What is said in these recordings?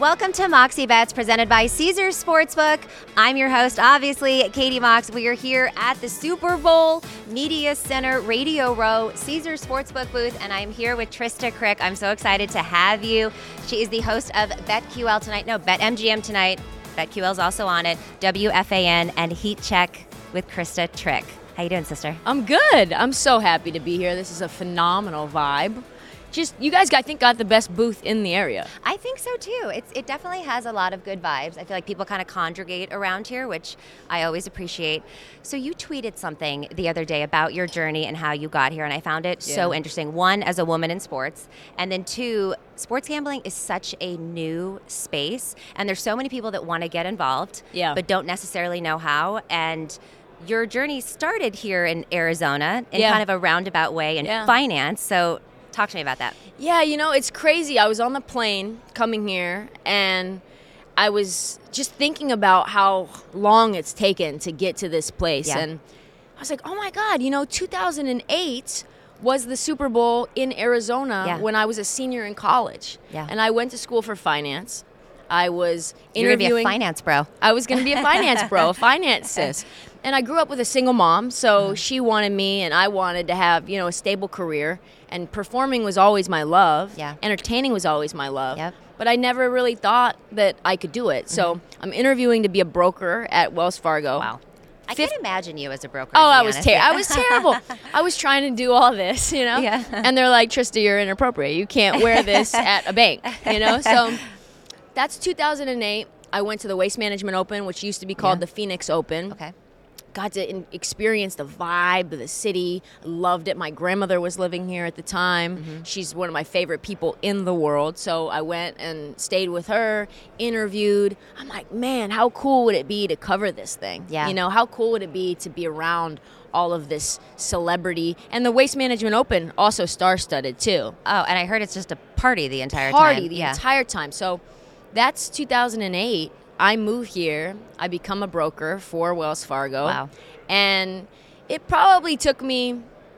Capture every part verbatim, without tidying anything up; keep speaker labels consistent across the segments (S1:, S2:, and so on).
S1: Welcome to Moxie Bets, presented by Caesars Sportsbook. I'm your host, obviously, Katie Mox. We are here at the Super Bowl Media Center Radio Row Caesars Sportsbook booth, and I'm here with Trista Crick. I'm so excited to have you. She is the host of BetQL tonight. No, BetMGM tonight. BetQL is also on it. W F A N and Heat Check with Krista Trick. How you doing, sister?
S2: I'm good. I'm so happy to be here. This is a phenomenal vibe. Just, you guys, I think, got the best booth in the area.
S1: I think so, too. It's, it definitely has a lot of good vibes. I feel like people kind of congregate around here, which I always appreciate. So you tweeted something the other day about your journey and how you got here, and I found it yeah. so interesting. One, as a woman in sports, and then two, sports gambling is such a new space, and there's so many people that want to get involved,
S2: yeah.
S1: but don't necessarily know how. And your journey started here in Arizona in
S2: yeah.
S1: kind of a roundabout way in
S2: yeah.
S1: finance. So talk to me about that.
S2: Yeah, you know, it's crazy. I was on the plane coming here, and I was just thinking about how long it's taken to get to this place.
S1: Yeah.
S2: And I was like, oh, my God, you know, two thousand eight was the Super Bowl in Arizona
S1: yeah.
S2: when I was a senior in college.
S1: Yeah.
S2: And I went to school for finance. I was
S1: You're
S2: interviewing.
S1: You're going to be a finance bro.
S2: I was going to be a finance bro, a finance sis. And I grew up with a single mom, so mm-hmm. she wanted me, and I wanted to have, you know, a stable career. And performing was always my love.
S1: Yeah.
S2: Entertaining was always my love.
S1: Yep.
S2: But I never really thought that I could do it. So mm-hmm. I'm interviewing to be a broker at Wells Fargo.
S1: Wow. I
S2: Fifth-
S1: can't imagine you as a broker.
S2: Oh,
S1: to be
S2: I was
S1: honest.
S2: ter- I was terrible. I was trying to do all this, you know.
S1: Yeah.
S2: And they're like, Trista, you're inappropriate. You can't wear this at a bank, you know. So that's two thousand eight. I went to the Waste Management Open, which used to be called
S1: yeah.
S2: the Phoenix Open.
S1: Okay.
S2: Got to in- experience the vibe of the city. Loved it. My grandmother was living here at the time. Mm-hmm. She's one of my favorite people in the world. So I went and stayed with her, interviewed. I'm like, man, how cool would it be to cover this thing?
S1: Yeah.
S2: You know, how cool would it be to be around all of this celebrity? And the Waste Management Open, also star-studded too.
S1: Oh, and I heard it's just a party the entire
S2: party
S1: time.
S2: Party the
S1: yeah.
S2: entire time. So that's two thousand eight. I move here. I become a broker for Wells Fargo.
S1: Wow.
S2: And it probably took me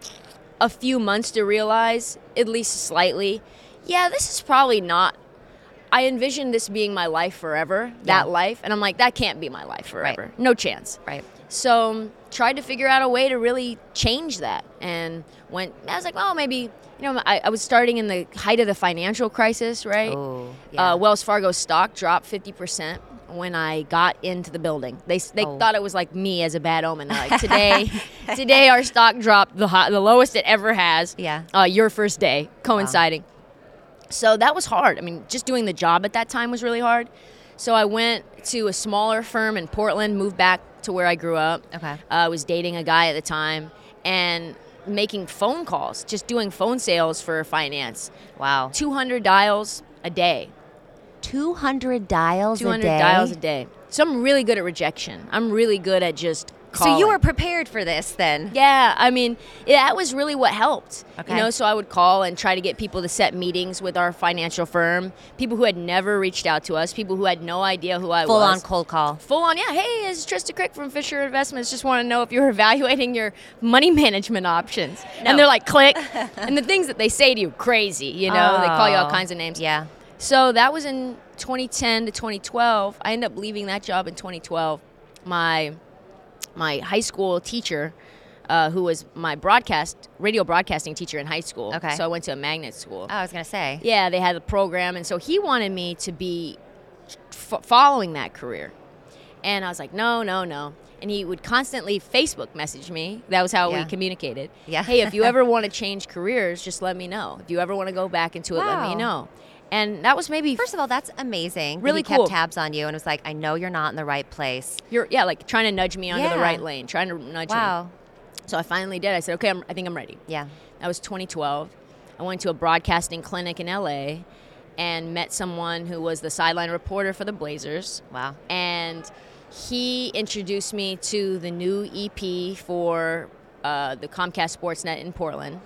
S2: a few months to realize, at least slightly, yeah, this is probably not, I envisioned this being my life forever, that
S1: yeah.
S2: life. And I'm like, that can't be my life forever.
S1: Right.
S2: No chance.
S1: Right.
S2: So tried to figure out a way to really change that. And went, I was like, oh, maybe, you know, I, I was starting in the height of the financial crisis, right?
S1: Oh, yeah.
S2: Uh, Wells Fargo stock dropped fifty percent. When I got into the building. They they
S1: oh.
S2: thought it was like me as a bad omen. They're like, today today our stock dropped the high, the lowest it ever has.
S1: Yeah.
S2: Uh, your first day coinciding.
S1: Wow.
S2: So that was hard. I mean, just doing the job at that time was really hard. So I went to a smaller firm in Portland, moved back to where I grew up.
S1: Okay.
S2: Uh, I was dating a guy at the time and making phone calls, just doing phone sales for finance.
S1: Wow.
S2: two hundred dials a day.
S1: two hundred dials
S2: two hundred
S1: a day?
S2: dials a day. So I'm really good at rejection. I'm really good at just calling.
S1: So you were prepared for this then?
S2: Yeah, I mean, yeah, that was really what helped.
S1: Okay.
S2: You know, so I would call and try to get people to set meetings with our financial firm, people who had never reached out to us, people who had no idea who I
S1: Full
S2: was.
S1: on cold call.
S2: Full on, yeah. Hey, it's Trista Crick from Fisher Investments. Just want to know if you're evaluating your money management options.
S1: No.
S2: And they're like, click. And the things that they say to you, crazy, you know.
S1: Oh.
S2: They call you all kinds of names.
S1: Yeah.
S2: So that was in twenty ten to twenty twelve. I ended up leaving that job in twenty twelve. My my high school teacher, uh, who was my broadcast radio broadcasting teacher in high school.
S1: Okay.
S2: So I went to a magnet school.
S1: Oh, I was going to say.
S2: Yeah, they had a program, and so he wanted me to be f- following that career. And I was like, no, no, no. And he would constantly Facebook message me. That was how
S1: Yeah.
S2: we communicated.
S1: Yeah.
S2: Hey, if you ever want to change careers, just let me know. If you ever want to go back into it,
S1: Wow.
S2: let me know. And that was maybe
S1: First of all, that's amazing.
S2: Really
S1: he
S2: cool.
S1: kept tabs on you and was like, I know you're not in the right place.
S2: You're yeah, like trying to nudge me onto
S1: Yeah.
S2: the right lane, trying to nudge me.
S1: Wow.
S2: So I finally did. I said, okay, I'm, I think I'm ready.
S1: Yeah.
S2: That was twenty twelve. I went to a broadcasting clinic in L A and met someone who was the sideline reporter for the Blazers.
S1: Wow.
S2: And he introduced me to the new E P for uh, the Comcast Sportsnet in Portland.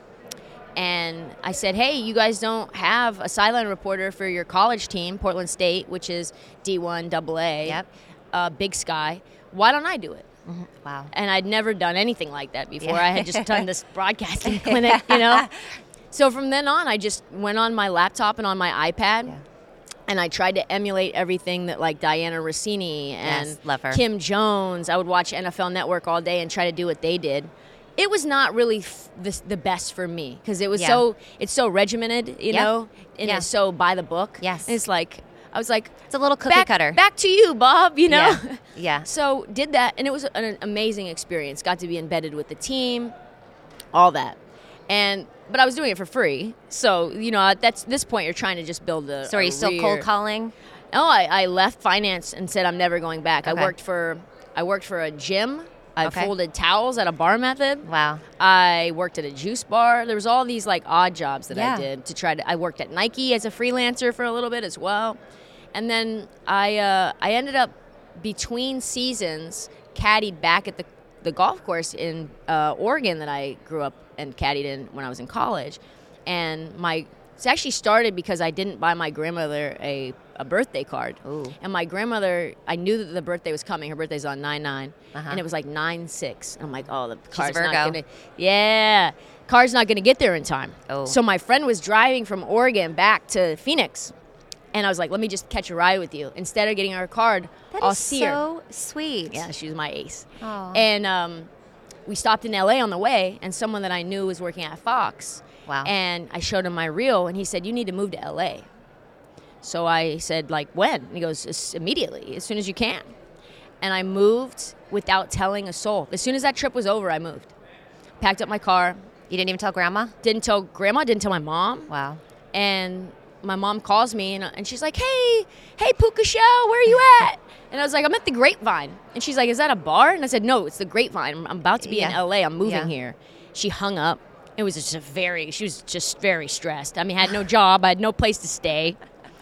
S2: And I said, hey, you guys don't have a sideline reporter for your college team, Portland State, which is D one double A,
S1: Yep.
S2: uh, Big Sky. Why don't I do it?
S1: Mm-hmm. Wow.
S2: And I'd never done anything like that before.
S1: Yeah.
S2: I had just done this broadcasting clinic, you know. So from then on, I just went on my laptop and on my iPad.
S1: Yeah.
S2: And I tried to emulate everything that like Diana Rossini and
S1: Yes, love her.
S2: Kim Jones. I would watch N F L Network all day and try to do what they did. It was not really f- the, the best for me because it was
S1: Yeah.
S2: so it's so regimented, you
S1: Yeah.
S2: know, and
S1: Yeah.
S2: it's so by the book.
S1: Yes.
S2: And it's like I was like,
S1: It's a little cookie
S2: back,
S1: cutter.
S2: back to you, Bob. You know.
S1: Yeah. Yeah.
S2: So did that, and it was an amazing experience. Got to be embedded with the team, all that, and but I was doing it for free. So you know, that's this point you're trying to just build a.
S1: So are you
S2: a
S1: still
S2: rear-
S1: cold calling?
S2: No, I, I left finance and said I'm never going back.
S1: Okay.
S2: I worked for I worked for a gym. I
S1: Okay.
S2: folded towels at a Bar Method.
S1: Wow.
S2: I worked at a juice bar. There was all these like odd jobs that
S1: Yeah.
S2: I did to try to. I worked at Nike as a freelancer for a little bit as well, and then I uh, I ended up between seasons caddied back at the the golf course in uh, Oregon that I grew up and caddied in when I was in college, and my it's actually started because I didn't buy my grandmother a a birthday card.
S1: Ooh.
S2: And my grandmother, I knew that the birthday was coming. Her birthday's on nine nine,
S1: Uh-huh.
S2: and it was like nine six. And I'm like, oh, the
S1: a
S2: car's
S1: Virgo.
S2: not gonna. Yeah, car's not gonna get there in time.
S1: Oh.
S2: So my friend was driving from Oregon back to Phoenix, and I was like, let me just catch a ride with you. Instead of getting her card,
S1: That
S2: I'll
S1: is
S2: see her.
S1: so sweet.
S2: Yeah, she was my ace.
S1: Aw.
S2: And um, we stopped in L A on the way, and someone that I knew was working at Fox.
S1: Wow.
S2: And I showed him my reel, and he said, you need to move to L A. So I said, like, when? And he goes, "As- immediately, as soon as you can. And I moved without telling a soul. As soon as that trip was over, I moved. Packed up my car.
S1: You didn't even tell grandma?
S2: Didn't tell grandma, didn't tell my mom.
S1: Wow.
S2: And my mom calls me, and, and she's like, hey, hey, Puka Shell, where are you at? And I was like, I'm at the Grapevine. And she's like, is that a bar? And I said, no, it's the Grapevine. I'm, I'm about to be in
S1: Yeah.
S2: L A. I'm moving
S1: Yeah.
S2: here. She hung up. It was just a very, she was just very stressed. I mean, I had no job. I had no place to stay.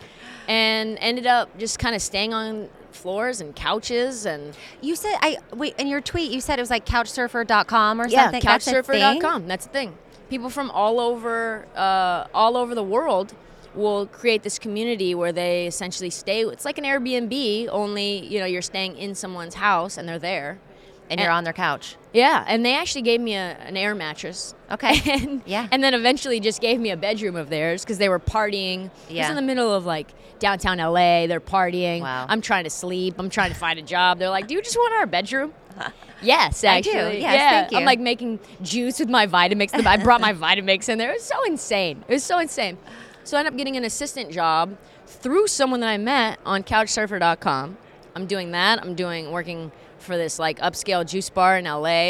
S2: And ended up just kind of staying on floors and couches and
S1: You said I wait in your tweet. You said it was like couch surfer dot com or
S2: yeah,
S1: something.
S2: couch
S1: That's a
S2: surfer dot
S1: thing?
S2: com. That's the thing. People from all over, uh, all over the world will create this community where they essentially stay. It's like an Airbnb, only you know you're staying in someone's house and they're there.
S1: And you're on their couch.
S2: Yeah, and they actually gave me a, an air mattress.
S1: Okay.
S2: And,
S1: Yeah.
S2: And then eventually just gave me a bedroom of theirs because they were partying. It was
S1: Yeah.
S2: in the middle of like downtown L A. They're partying.
S1: Wow.
S2: I'm trying to sleep. I'm trying to find a job. They're like, do you just want our bedroom? Yes,
S1: I do.
S2: actually.
S1: Yes,
S2: yeah.
S1: thank you.
S2: I'm like making juice with my Vitamix. I brought my Vitamix in there. It was so insane. It was so insane. So I ended up getting an assistant job through someone that I met on couch surfer dot com. I'm doing that. I'm doing working for this like upscale juice bar in L A,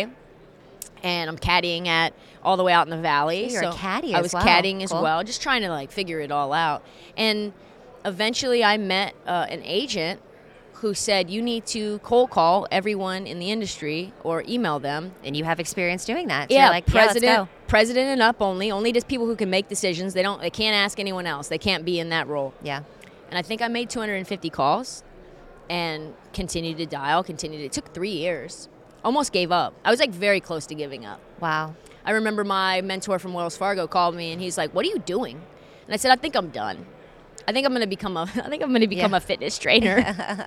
S2: and I'm caddying at all the way out in the valley.
S1: So you're a caddy
S2: I
S1: as
S2: was
S1: well.
S2: caddying as
S1: Cool.
S2: well, just trying to like figure it all out. And eventually, I met uh, an agent who said you need to cold call everyone in the industry or email them.
S1: And you have experience doing that. So
S2: Yeah,
S1: you're like,
S2: president,
S1: yeah, let's go.
S2: president and up only. Only just people who can make decisions. They don't. They can't ask anyone else. They can't be in that role.
S1: Yeah.
S2: And I think I made two hundred fifty calls and continued to dial, continued. It took three years. Almost gave up. I was like very close to giving up.
S1: Wow.
S2: I remember my mentor from Wells Fargo called me and he's like, "What are you doing?" And I said, "I think I'm done. I think I'm going to become a I think I'm going to become
S1: Yeah.
S2: a fitness trainer.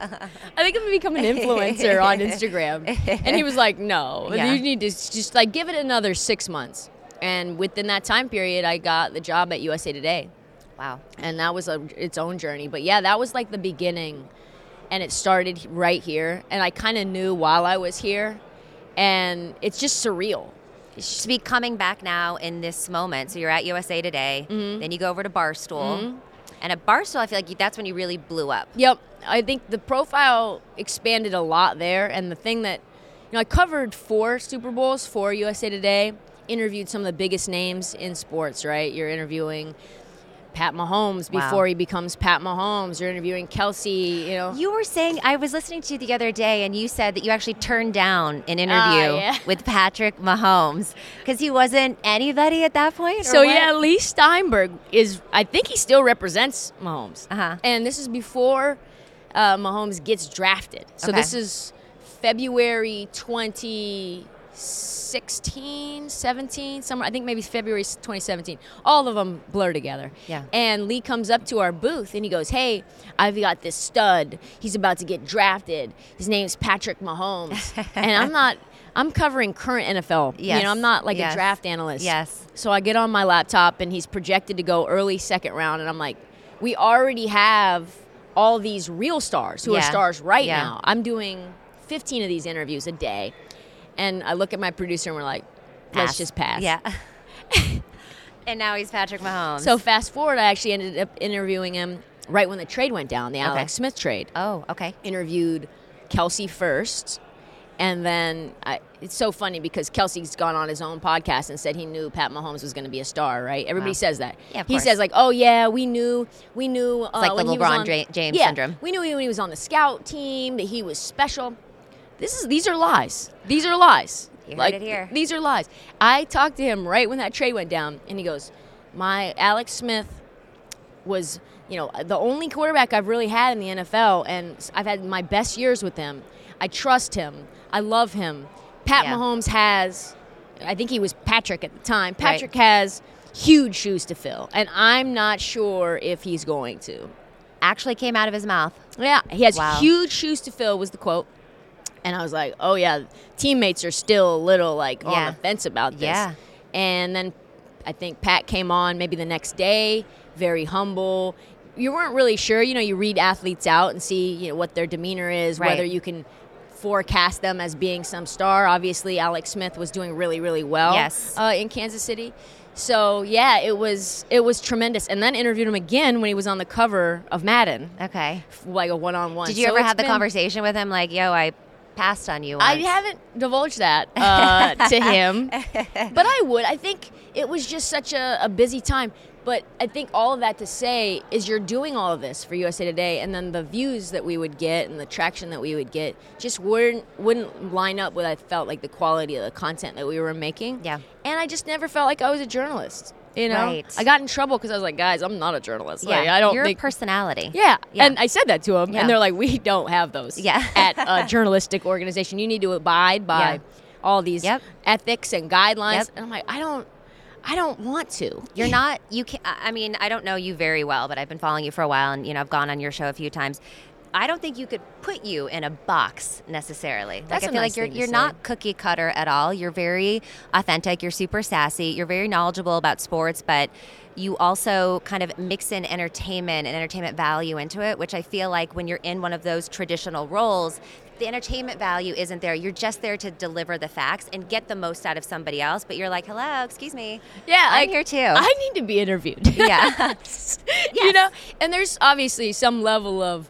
S2: I think I'm going to become an influencer on Instagram." And he was like, "No,
S1: Yeah.
S2: you need to s- just like give it another six months." And within that time period, I got the job at U S A Today.
S1: Wow.
S2: And that was a, its own journey. But yeah, that was like the beginning. And it started right here. And I kind of knew while I was here. And it's just surreal.
S1: To be coming back now in this moment. So you're at U S A Today.
S2: Mm-hmm.
S1: Then you go over to Barstool. And at Barstool, I feel like you, that's when you really blew up.
S2: Yep. I think the profile expanded a lot there. And the thing that, you know, I covered four Super Bowls for U S A Today, interviewed some of the biggest names in sports, right? You're interviewing Pat Mahomes
S1: Wow.
S2: before he becomes Pat Mahomes. You're interviewing Kelsey, you know.
S1: You were saying, I was listening to you the other day, and you said that you actually turned down an interview
S2: yeah.
S1: with Patrick Mahomes because he wasn't anybody at that point? or
S2: So
S1: what?
S2: yeah, Lee Steinberg is. I think he still represents Mahomes.
S1: Uh-huh.
S2: And this is before uh, Mahomes gets drafted. So
S1: Okay.
S2: this is February twenty sixteen, seventeen, somewhere. I think maybe February twenty seventeen. All of them blur together.
S1: Yeah.
S2: And Lee comes up to our booth and he goes, "Hey, I've got this stud. He's about to get drafted. His name's Patrick Mahomes." And I'm not. I'm covering current N F L.
S1: Yes.
S2: You know, I'm not like
S1: Yes.
S2: a draft analyst.
S1: Yes.
S2: So I get on my laptop and he's projected to go early second round, and I'm like, we already have all these real stars who
S1: Yeah.
S2: are stars right
S1: Yeah.
S2: now. I'm doing fifteen of these interviews a day, and I look at my producer and we're like, let's
S1: Pass.
S2: just pass.
S1: Yeah. And now he's Patrick Mahomes.
S2: So fast forward, I actually ended up interviewing him right when the trade went down, the
S1: Okay.
S2: Alex Smith trade.
S1: Oh, okay.
S2: Interviewed Kelsey first, and then I, it's so funny because Kelsey's gone on his own podcast and said he knew Pat Mahomes was going to be a star, right? Everybody
S1: Wow.
S2: says that.
S1: Yeah, of
S2: he
S1: course.
S2: says like, oh yeah, we knew, we knew. Uh,
S1: like the
S2: when he was
S1: LeBron
S2: on-
S1: Ja- James
S2: yeah,
S1: syndrome.
S2: We knew when he was on the scout team that he was special. This is these are lies. These are lies.
S1: You heard
S2: like,
S1: it here.
S2: These are lies. I talked to him right when that trade went down, and he goes, my Alex Smith was, you know, the only quarterback I've really had in the N F L, and I've had my best years with him. I trust him. I love him. Pat
S1: Yeah.
S2: Mahomes has, I think he was Patrick at the time.
S1: Right.
S2: Patrick has huge shoes to fill, and I'm not sure if he's going to.
S1: Actually came out of his mouth.
S2: Yeah, he has
S1: Wow.
S2: huge shoes to fill was the quote. And I was like, oh, yeah, teammates are still a little, like, on
S1: Yeah.
S2: the fence about this.
S1: Yeah.
S2: And then I think Pat came on maybe the next day, very humble. You weren't really sure. You know, you read athletes out and see, you know, what their demeanor is,
S1: Right.
S2: whether you can forecast them as being some star. Obviously, Alex Smith was doing really, really well
S1: Yes.
S2: uh, in Kansas City. So, yeah, it was it was tremendous. And then interviewed him again when he was on the cover of Madden,
S1: Okay.
S2: like a one-on-one.
S1: Did you
S2: So
S1: ever
S2: it's
S1: have the
S2: been-
S1: conversation with him like, yo, I passed on you
S2: I
S1: once?
S2: haven't divulged that uh, to him, but I would. I think it was just such a, a busy time. But I think all of that to say is you're doing all of this for U S A Today, and then the views that we would get and the traction that we would get just wouldn't wouldn't line up with I felt like the quality of the content that we were making.
S1: Yeah.
S2: And I just never felt like I was a journalist. You know,
S1: Right.
S2: I got in trouble because I was like, guys, I'm not a journalist.
S1: Yeah.
S2: Like, I don't
S1: You're
S2: think
S1: a personality.
S2: yeah.
S1: Yeah.
S2: And I said that to them,
S1: Yeah.
S2: and they're like, we don't have those
S1: Yeah.
S2: at a journalistic organization. You need to abide by
S1: Yeah.
S2: all these
S1: Yep.
S2: ethics and guidelines.
S1: Yep.
S2: And I'm like, I don't, I don't want to.
S1: You're not, you can I mean, I don't know you very well, but I've been following you for a while and, you know, I've gone on your show a few times. I don't think you could put you in a box necessarily.
S2: That's
S1: like, I
S2: a
S1: feel
S2: nice
S1: like you're
S2: thing to
S1: you're
S2: say.
S1: not cookie cutter at all. You're very authentic. You're super sassy. You're very knowledgeable about sports, but you also kind of mix in entertainment and entertainment value into it, which I feel like when you're in one of those traditional roles, the entertainment value isn't there. You're just there to deliver the facts and get the most out of somebody else. But you're like, hello, excuse me.
S2: Yeah,
S1: I'm
S2: like,
S1: here too.
S2: I need to be interviewed.
S1: Yeah.
S2: You know, and there's obviously some level of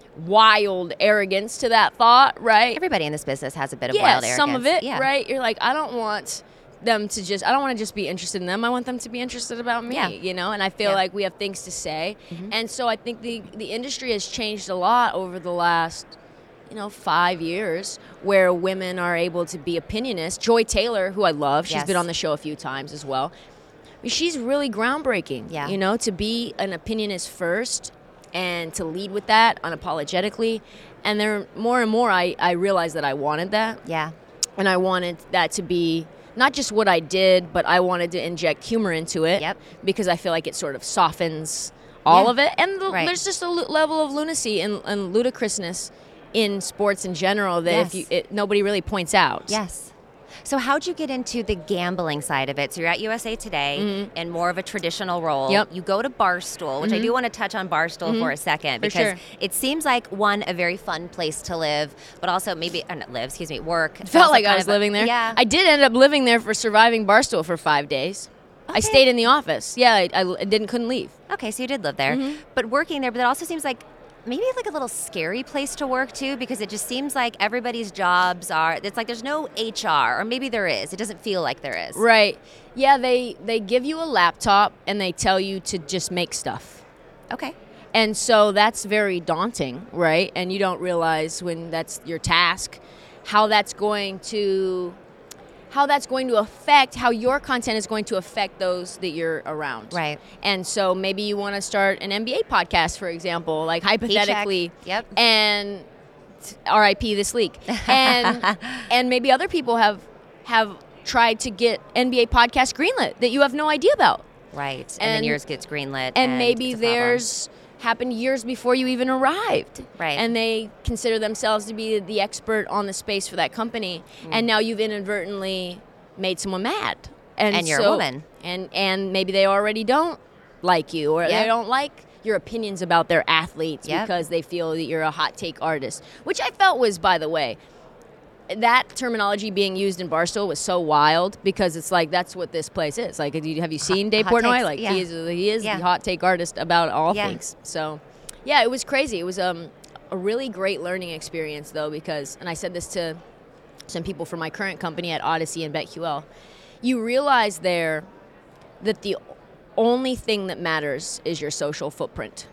S2: wild arrogance to that thought, right?
S1: Everybody in this business has a bit of
S2: yeah,
S1: wild arrogance.
S2: some of it,
S1: yeah.
S2: right? You're like, I don't want them to just, I don't want to just be interested in them. I want them to be interested about me,
S1: Yeah.
S2: you know? And I feel
S1: Yeah.
S2: like we have things to say.
S1: Mhm.
S2: And so I think the, the industry has changed a lot over the last, you know, five years where women are able to be opinionists. Joy Taylor, who I love, she's
S1: Yes.
S2: been on the show a few times as well. I mean, she's really groundbreaking,
S1: Yeah.
S2: you know, to be an opinionist first and to lead with that unapologetically. And there, more and more, I, I realized that I wanted that.
S1: Yeah.
S2: And I wanted that to be not just what I did, but I wanted to inject humor into it.
S1: Yep.
S2: Because I feel like it sort of softens all
S1: Yeah.
S2: of it. And the,
S1: Right.
S2: there's just a l- level of lunacy and, and ludicrousness in sports in general that
S1: Yes.
S2: if you it, nobody really points out.
S1: Yes. So how'd you get into the gambling side of it? So you're at U S A Today
S2: Mhm.
S1: in more of a traditional role.
S2: Yep.
S1: You go to Barstool, which I
S2: Mhm.
S1: do want to touch on Barstool
S2: Mhm.
S1: for a second
S2: For
S1: because
S2: sure.
S1: it seems like one, a very fun place to live, but also maybe uh, not live, excuse me, work.
S2: It felt
S1: Also
S2: like I
S1: kind
S2: was
S1: of a-
S2: living there.
S1: Yeah.
S2: I did end up living there for surviving Barstool for five days. I
S1: Okay.
S2: stayed in the office. Yeah, I, I, I didn't couldn't leave.
S1: Okay, so you did live there,
S2: Mhm.
S1: but working there, but it also seems like maybe like a little scary place to work too, because it just seems like everybody's jobs are, it's like there's no H R, or maybe there is. It doesn't feel like there is.
S2: Right. Yeah, they they give you a laptop and they tell you to just make stuff.
S1: Okay.
S2: And so that's very daunting, right? And you don't realize when that's your task how that's going to how that's going to affect how your content is going to affect those that you're around.
S1: Right.
S2: And so maybe you want to start an N B A podcast, for example, like hypothetically.
S1: Yep.
S2: And R I P this league. And and maybe other people have have tried to get N B A podcast greenlit that you have no idea about.
S1: Right. And, then
S2: And-
S1: yours gets greenlit.
S2: And, maybe
S1: it's a problem.
S2: theirs happened years before you even arrived.
S1: Right.
S2: And they consider themselves to be the expert on the space for that company.
S1: Mm.
S2: And now you've inadvertently made someone mad. And,
S1: And you're a
S2: so-
S1: woman.
S2: And and maybe they already don't like you or
S1: Yeah.
S2: they don't like your opinions about their athletes
S1: Yep.
S2: because they feel that you're a hot take artist, which I felt was, by the way, that terminology being used in Barstool was so wild because it's like that's what this place is. Like, have you, have you seen Dave
S1: hot
S2: Portnoy?
S1: takes,
S2: Like,
S1: yeah.
S2: he is he is
S1: Yeah.
S2: the hot take artist about all
S1: Yeah.
S2: things. So, yeah, it was crazy. It was um, a really great learning experience, though, because, and I said this to some people from my current company at Odyssey and BetQL, you realize there that the only thing that matters is your social footprint.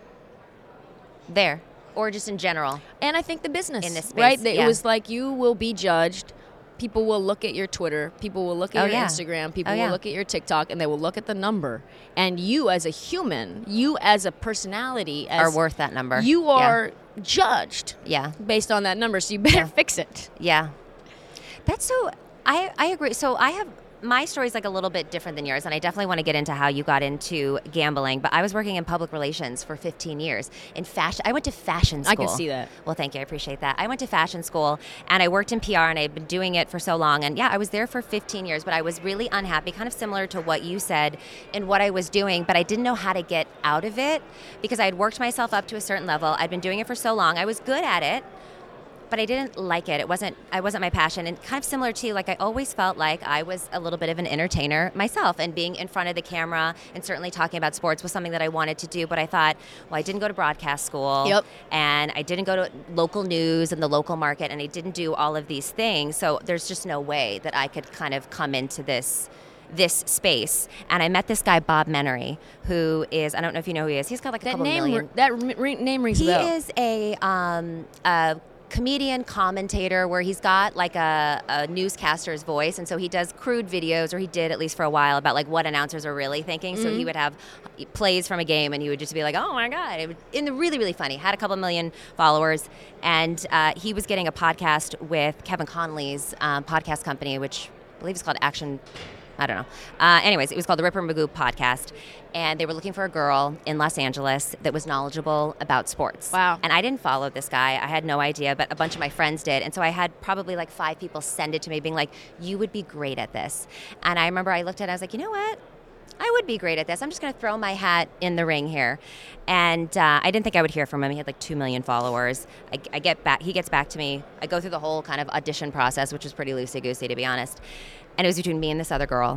S1: There. Or just in general.
S2: And I think the business,
S1: In this space,
S2: right? That
S1: yeah.
S2: It was like you will be judged. People will look at your Twitter. People will look at
S1: Oh,
S2: your
S1: yeah.
S2: Instagram. People
S1: Oh, yeah.
S2: will look at your TikTok, and they will look at the number. And you, as a human, you as a personality, as
S1: Are worth that number.
S2: you
S1: Yeah.
S2: are judged
S1: Yeah.
S2: based on that number. So you better
S1: Yeah.
S2: fix it.
S1: Yeah. That's so, I, I agree. So I have, my story's like a little bit different than yours, and I definitely want to get into how you got into gambling, but I was working in public relations for fifteen years. In fashion, I went to fashion school.
S2: I can see that.
S1: Well, thank you. I appreciate that. I went to fashion school, and I worked in P R, and I've been doing it for so long. And yeah, I was there for fifteen years, but I was really unhappy, kind of similar to what you said in what I was doing, but I didn't know how to get out of it because I had worked myself up to a certain level. I'd been doing it for so long. I was good at it, but I didn't like it. It wasn't, I wasn't my passion. And kind of similar to you, like I always felt like I was a little bit of an entertainer myself, and being in front of the camera and certainly talking about sports was something that I wanted to do. But I thought, well, I didn't go to broadcast school.
S2: Yep.
S1: And I didn't go to local news and the local market, and I didn't do all of these things. So there's just no way that I could kind of come into this this space. And I met this guy, Bob Menery, who is, I don't know if you know who he is. He's got like a
S2: That
S1: couple
S2: name,
S1: million.
S2: that r- name rings a
S1: He
S2: bell.
S1: is a, um, a comedian commentator where he's got like a, a newscaster's voice, and so he does crude videos, or he did at least for a while, about like what announcers are really thinking. So he would have plays from a game, and he would just be like, "Oh my god!" It would, and the really really funny. Had a couple million followers, and uh, he was getting a podcast with Kevin Conley's um, podcast company, which I believe is called Action. I don't know. Uh, anyways, it was called the Ripper Magoo podcast, and they were looking for a girl in Los Angeles that was knowledgeable about sports.
S2: Wow.
S1: And I didn't follow this guy. I had no idea, but a bunch of my friends did. And so I had probably like five people send it to me being like, you would be great at this. And I remember I looked at it, I was like, you know what? I would be great at this. I'm just going to throw my hat in the ring here. And uh, I didn't think I would hear from him. He had like two million followers. I, I get back, he gets back to me. I go through the whole kind of audition process, which was pretty loosey-goosey, to be honest. And it was between me and this other girl.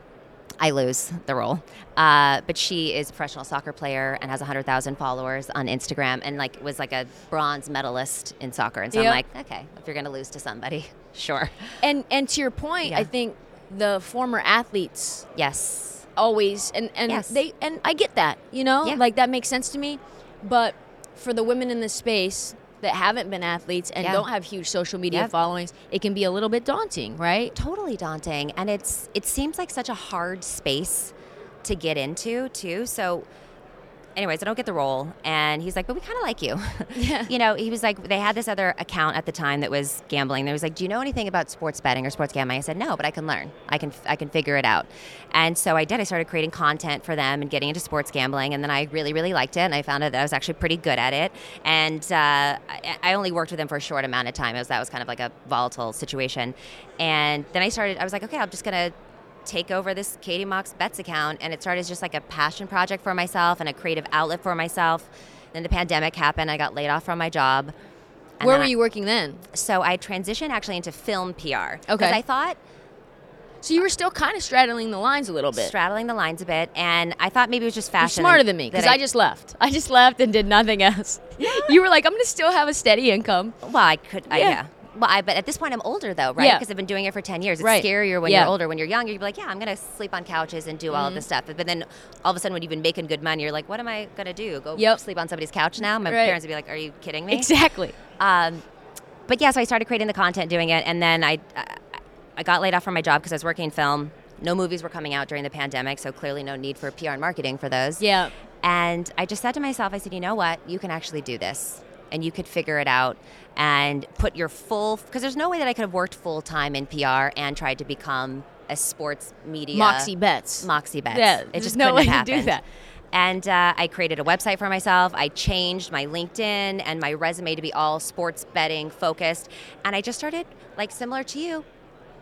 S1: I lose the role. Uh, but she is a professional soccer player and has one hundred thousand followers on Instagram, and like was like a bronze medalist in soccer. And so
S2: Yep.
S1: I'm like, okay, if you're going to lose to somebody, sure.
S2: And and to your point,
S1: Yeah.
S2: I think the former athletes
S1: Yes.
S2: always and and
S1: Yes.
S2: they and I get that, you know,
S1: Yeah.
S2: like that makes sense to me. But for the women in this space that haven't been athletes and
S1: Yeah.
S2: don't have huge social media
S1: Yep.
S2: followings, it can be a little bit daunting, right?
S1: Totally daunting. And it's it seems like such a hard space to get into, too. So anyways, I don't get the role. And he's like, but we kind of like you.
S2: Yeah.
S1: You know, he was like, they had this other account at the time that was gambling. They was like, do you know anything about sports betting or sports gambling? I said, no, but I can learn. I can I can figure it out. And so I did. I started creating content for them and getting into sports gambling. And then I really, really liked it. And I found out that I was actually pretty good at it. And uh, I, I only worked with them for a short amount of time. It was, that was kind of like a volatile situation. And then I started, I was like, okay, I'm just going to take over this Katie Mox Bets account, and it started as just like a passion project for myself and a creative outlet for myself. Then the pandemic happened. I got laid off from my job. And
S2: Where
S1: then
S2: were
S1: I-
S2: you working then?
S1: So I transitioned actually into film P R.
S2: Okay.
S1: Because I thought,
S2: So you were still kind of straddling the lines a little bit.
S1: straddling the lines a bit, and I thought maybe it was just
S2: You're
S1: fashion.
S2: smarter
S1: and
S2: than me
S1: that
S2: because I, just left. I just left and did nothing else. You were like, I'm going to still have a steady income.
S1: Well, I could, I,
S2: Yeah.
S1: yeah. Well, I, but at this point, I'm older though, right?
S2: Yeah.
S1: Because I've been doing it for ten years. It's
S2: Right.
S1: scarier when
S2: Yeah.
S1: you're older. When you're younger, you'd be like, yeah, I'm going to sleep on couches and do all of this stuff. But then all of a sudden, when you've been making good money, you're like, what am I going to do? Go
S2: Yep.
S1: sleep on somebody's couch now? My
S2: Right.
S1: parents would be like, are you kidding me?
S2: Exactly.
S1: Um, but yeah, so I started creating the content, doing it, and then I, I, I got laid off from my job because I was working in film. No movies were coming out during the pandemic, so clearly no need for P R and marketing for those.
S2: Yeah.
S1: And I just said to myself, I said, you know what? You can actually do this, and you could figure it out and put your full, because there's no way that I could have worked full time in P R and tried to become a sports media
S2: Moxie Bets.
S1: Moxie Bets.
S2: Yeah,
S1: it
S2: there's
S1: just
S2: no
S1: couldn't
S2: way
S1: have
S2: to do
S1: happened.
S2: that.
S1: And uh, I created a website for myself. I changed my LinkedIn and my resume to be all sports betting focused. And I just started, like similar to you,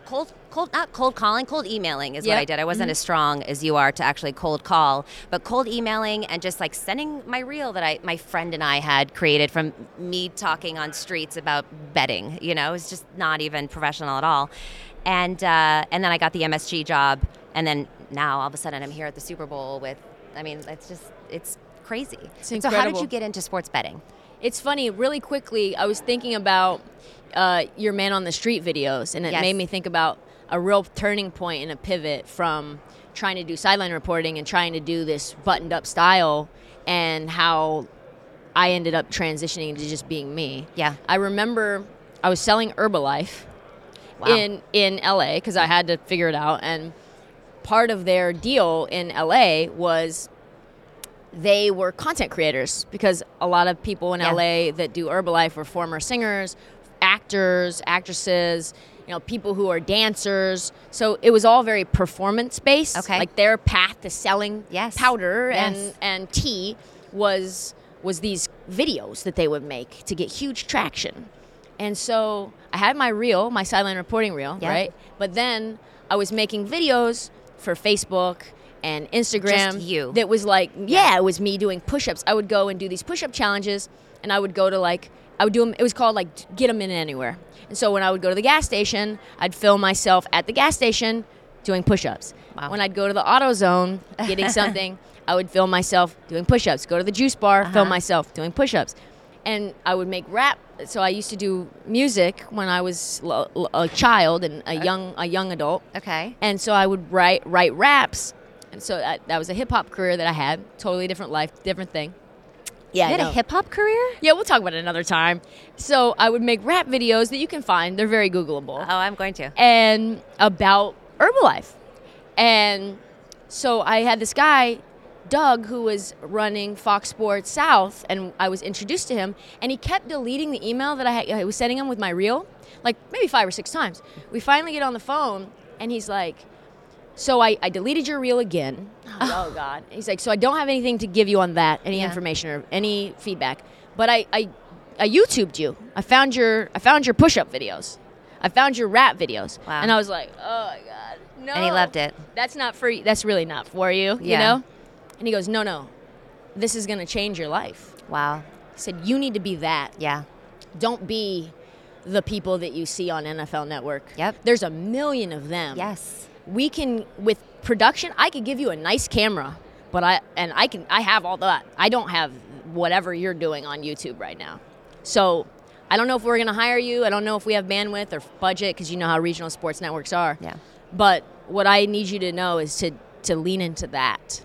S1: cold, cold, not cold calling, cold emailing is
S2: Yep.
S1: what I did. I wasn't
S2: Mhm.
S1: as strong as you are to actually cold call, but cold emailing and just like sending my reel that I, my friend and I had created from me talking on streets about betting. You know, it's just not even professional at all. And uh, and then I got the M S G job, and then now all of a sudden I'm here at the Super Bowl with. I mean, it's just it's crazy.
S2: It's
S1: so how did
S2: incredible.
S1: you get into sports betting?
S2: It's funny, really quickly, I was thinking about uh, your Man on the Street videos, and it
S1: Yes.
S2: made me think about a real turning point and a pivot from trying to do sideline reporting and trying to do this buttoned up style, and how I ended up transitioning into just being me.
S1: Yeah.
S2: I remember I was selling Herbalife
S1: Wow.
S2: in, in L A because I had to figure it out, and part of their deal in L A was they were content creators, because a lot of people in
S1: Yeah.
S2: L A that do Herbalife were former singers, actors, actresses, you know, people who are dancers. So it was all very performance based.
S1: Okay.
S2: Like their path to selling
S1: Yes.
S2: powder
S1: Yes.
S2: and, and tea was was these videos that they would make to get huge traction. And so I had my reel, my sideline reporting reel,
S1: Yeah.
S2: right? But then I was making videos for Facebook and Instagram.
S1: Just you.
S2: That was like, yeah, it was me doing push-ups. I would go and do these push-up challenges, and I would go to like, I would do them, it was called like Get 'em in anywhere. And so when I would go to the gas station, I'd film myself at the gas station doing push-ups.
S1: Wow.
S2: When I'd go to the AutoZone getting something, I would film myself doing push-ups. Go to the juice bar,
S1: Uh-huh.
S2: film myself doing push-ups. And I would make rap. So I used to do music when I was l- l- a child and a young a young adult.
S1: Okay.
S2: And so I would write write raps. And so that, that was a hip hop career that I had. Totally different life, different thing. Yeah,
S1: You had
S2: I know.
S1: a hip hop career?
S2: Yeah, we'll talk about it another time. So I would make rap videos that you can find. They're very Googleable.
S1: Oh, I'm going to.
S2: And about Herbalife. And so I had this guy, Doug, who was running Fox Sports South, and I was introduced to him, and he kept deleting the email that I, had, I was sending him with my reel, like maybe five or six times. We finally get on the phone, and he's like, so I, I deleted your reel again. Oh, God. He's like, so I don't have anything to give you on that, any
S1: Yeah. information
S2: information or any feedback, but I, I, I YouTubed you. I found your I found your push-up videos. I found your rap videos.
S1: Wow.
S2: And I was like, oh, my God, no.
S1: And he loved it.
S2: That's not for you. That's really not for you, you
S1: Yeah.
S2: know? And he goes, no, no, this is going to change your life.
S1: Wow.
S2: He said, you need to be that.
S1: Yeah.
S2: Don't be the people that you see on N F L Network.
S1: Yep.
S2: There's a million of them.
S1: Yes.
S2: We can, with production, I could give you a nice camera, but I, and I can, I have all that. I don't have whatever you're doing on YouTube right now. So I don't know if we're going to hire you. I don't know if we have bandwidth or budget, because you know how regional sports networks are.
S1: Yeah.
S2: But what I need you to know is to, to lean into that.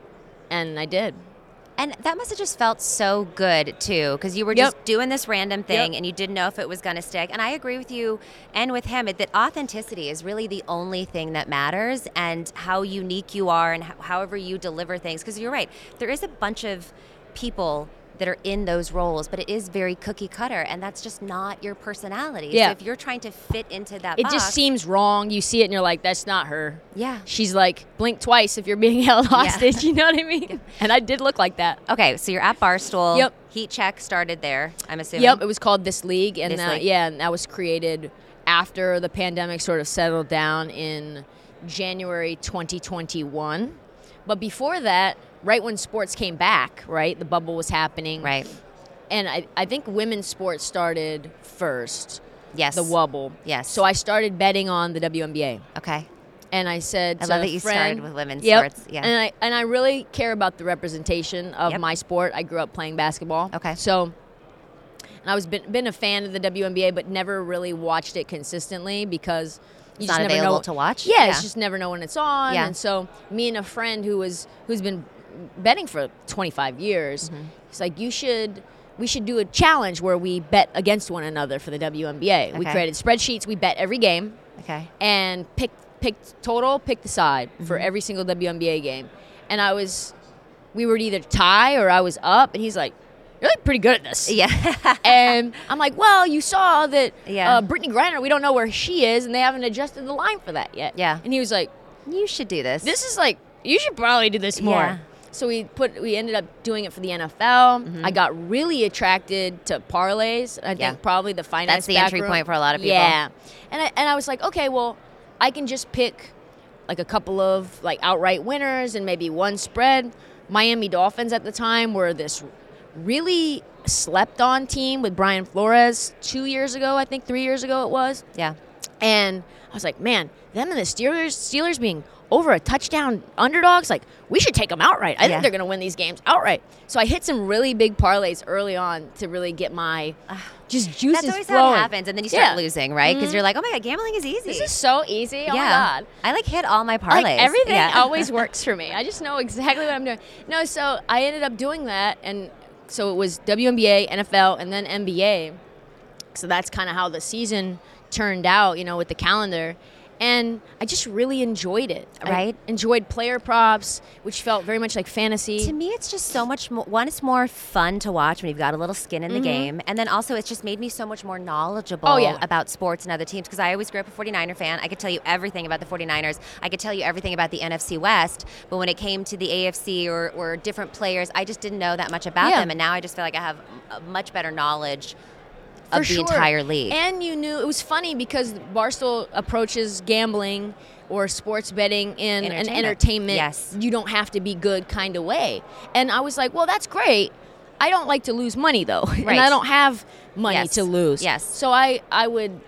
S2: And I did.
S1: And that must have just felt so good, too, because you were
S2: Yep.
S1: just doing this random thing
S2: Yep.
S1: and you didn't know if it was going to stick. And I agree with you and with him that authenticity is really the only thing that matters, and how unique you are and ho- however you deliver things. Because you're right, there is a bunch of people that are in those roles, but it is very cookie cutter, and that's just not your personality.
S2: Yeah.
S1: So if you're trying to fit into that
S2: It
S1: box,
S2: just seems wrong. You see it and you're like, that's not her.
S1: yeah.
S2: She's like, blink twice if you're being held hostage. You know what I mean? And I did look like that.
S1: Okay, so you're at Barstool.
S2: Yep.
S1: Heat Check started there, I'm assuming.
S2: Yep, it was called This League, and
S1: This
S2: that,
S1: League.
S2: yeah, and that was created after the pandemic sort of settled down in January twenty twenty-one. But before that, right when sports came back, right, the bubble was happening,
S1: Right.
S2: and I, I think women's sports started first,
S1: Yes.
S2: the wobble.
S1: Yes.
S2: So I started betting on the W N B A.
S1: Okay.
S2: And I said,
S1: I
S2: to
S1: love
S2: a
S1: that you
S2: friend-
S1: started with women's
S2: Yep.
S1: sports. Yeah.
S2: And I and I really care about the representation of
S1: Yep.
S2: my sport. I grew up playing basketball.
S1: Okay.
S2: So, and I was been, been a fan of the W N B A, but never really watched it consistently because you
S1: It's
S2: just
S1: not
S2: never
S1: available
S2: know
S1: to watch?
S2: Yeah,
S1: Yeah.
S2: it's just never know when it's on.
S1: Yeah.
S2: And so me and a friend who was who's been betting for twenty-five years,
S1: Mm-hmm.
S2: he's like, you should. We should do a challenge where we bet against one another for the W N B A. We
S1: Okay.
S2: created spreadsheets. We bet every game
S1: Okay.
S2: and picked picked total, picked the side for
S1: Mm-hmm.
S2: every single W N B A game. And I was, we were either tie or I was up, and he's like, "You're like pretty good at this."
S1: Yeah.
S2: And I'm like, "Well, you saw that
S1: Yeah.
S2: uh, Brittany Griner. We don't know where she is, and they haven't adjusted the line for that yet."
S1: Yeah.
S2: And he was like,
S1: You should do this.
S2: "This is like, you should probably do this more."
S1: Yeah.
S2: So we put, we ended up doing it for the N F L.
S1: Mm-hmm.
S2: I got really attracted to parlays. I think
S1: Yeah.
S2: probably the finance
S1: That's the entry
S2: background-
S1: point for a lot of people.
S2: Yeah. And I, and I was like, okay, well, I can just pick like a couple of like outright winners and maybe one spread. Miami Dolphins at the time were this really slept on team with Brian Flores two years ago, I think three years ago it was.
S1: Yeah.
S2: And I was like, man, them and the Steelers, Steelers being over a touchdown underdogs, like we should take them outright. I
S1: yeah.
S2: think they're going to win these games outright. So I hit some really big parlays early on to really get my just juices
S1: That's always
S2: flowing.
S1: how it happens, and then you start
S2: Yeah.
S1: losing, right? Because
S2: Mhm.
S1: you're like, oh my god, gambling is easy.
S2: This is so easy. Oh
S1: yeah.
S2: my God.
S1: I like hit all my parlays.
S2: Like everything
S1: yeah.
S2: always works for me. I just know exactly what I'm doing. No, so I ended up doing that, and so it was W N B A, N F L, and then N B A. So that's kind of how the season turned out, you know, with the calendar. And I just really enjoyed it.
S1: Right.
S2: I enjoyed player props, which felt very much like fantasy.
S1: To me, it's just so much more. One, it's more fun to watch when you've got a little skin in the
S2: Mhm.
S1: game. And then also, it's just made me so much more knowledgeable
S2: Oh, yeah.
S1: about sports and other teams. Because I always grew up a forty-niner fan. I could tell you everything about the forty-niners. I could tell you everything about the N F C West. But when it came to the A F C or, or different players, I just didn't know that much about
S2: Yeah.
S1: them. And now I just feel like I have a much better knowledge
S2: For
S1: of the
S2: sure.
S1: entire league.
S2: And you knew, it was funny because Barstool approaches gambling or sports betting in an
S1: Entertainment.
S2: entertainment,
S1: Yes.
S2: you don't have to be good kind of way. And I was like, well, that's great. I don't like to lose money, though. And
S1: Right.
S2: I don't have money
S1: Yes.
S2: to lose.
S1: Yes.
S2: So I, I would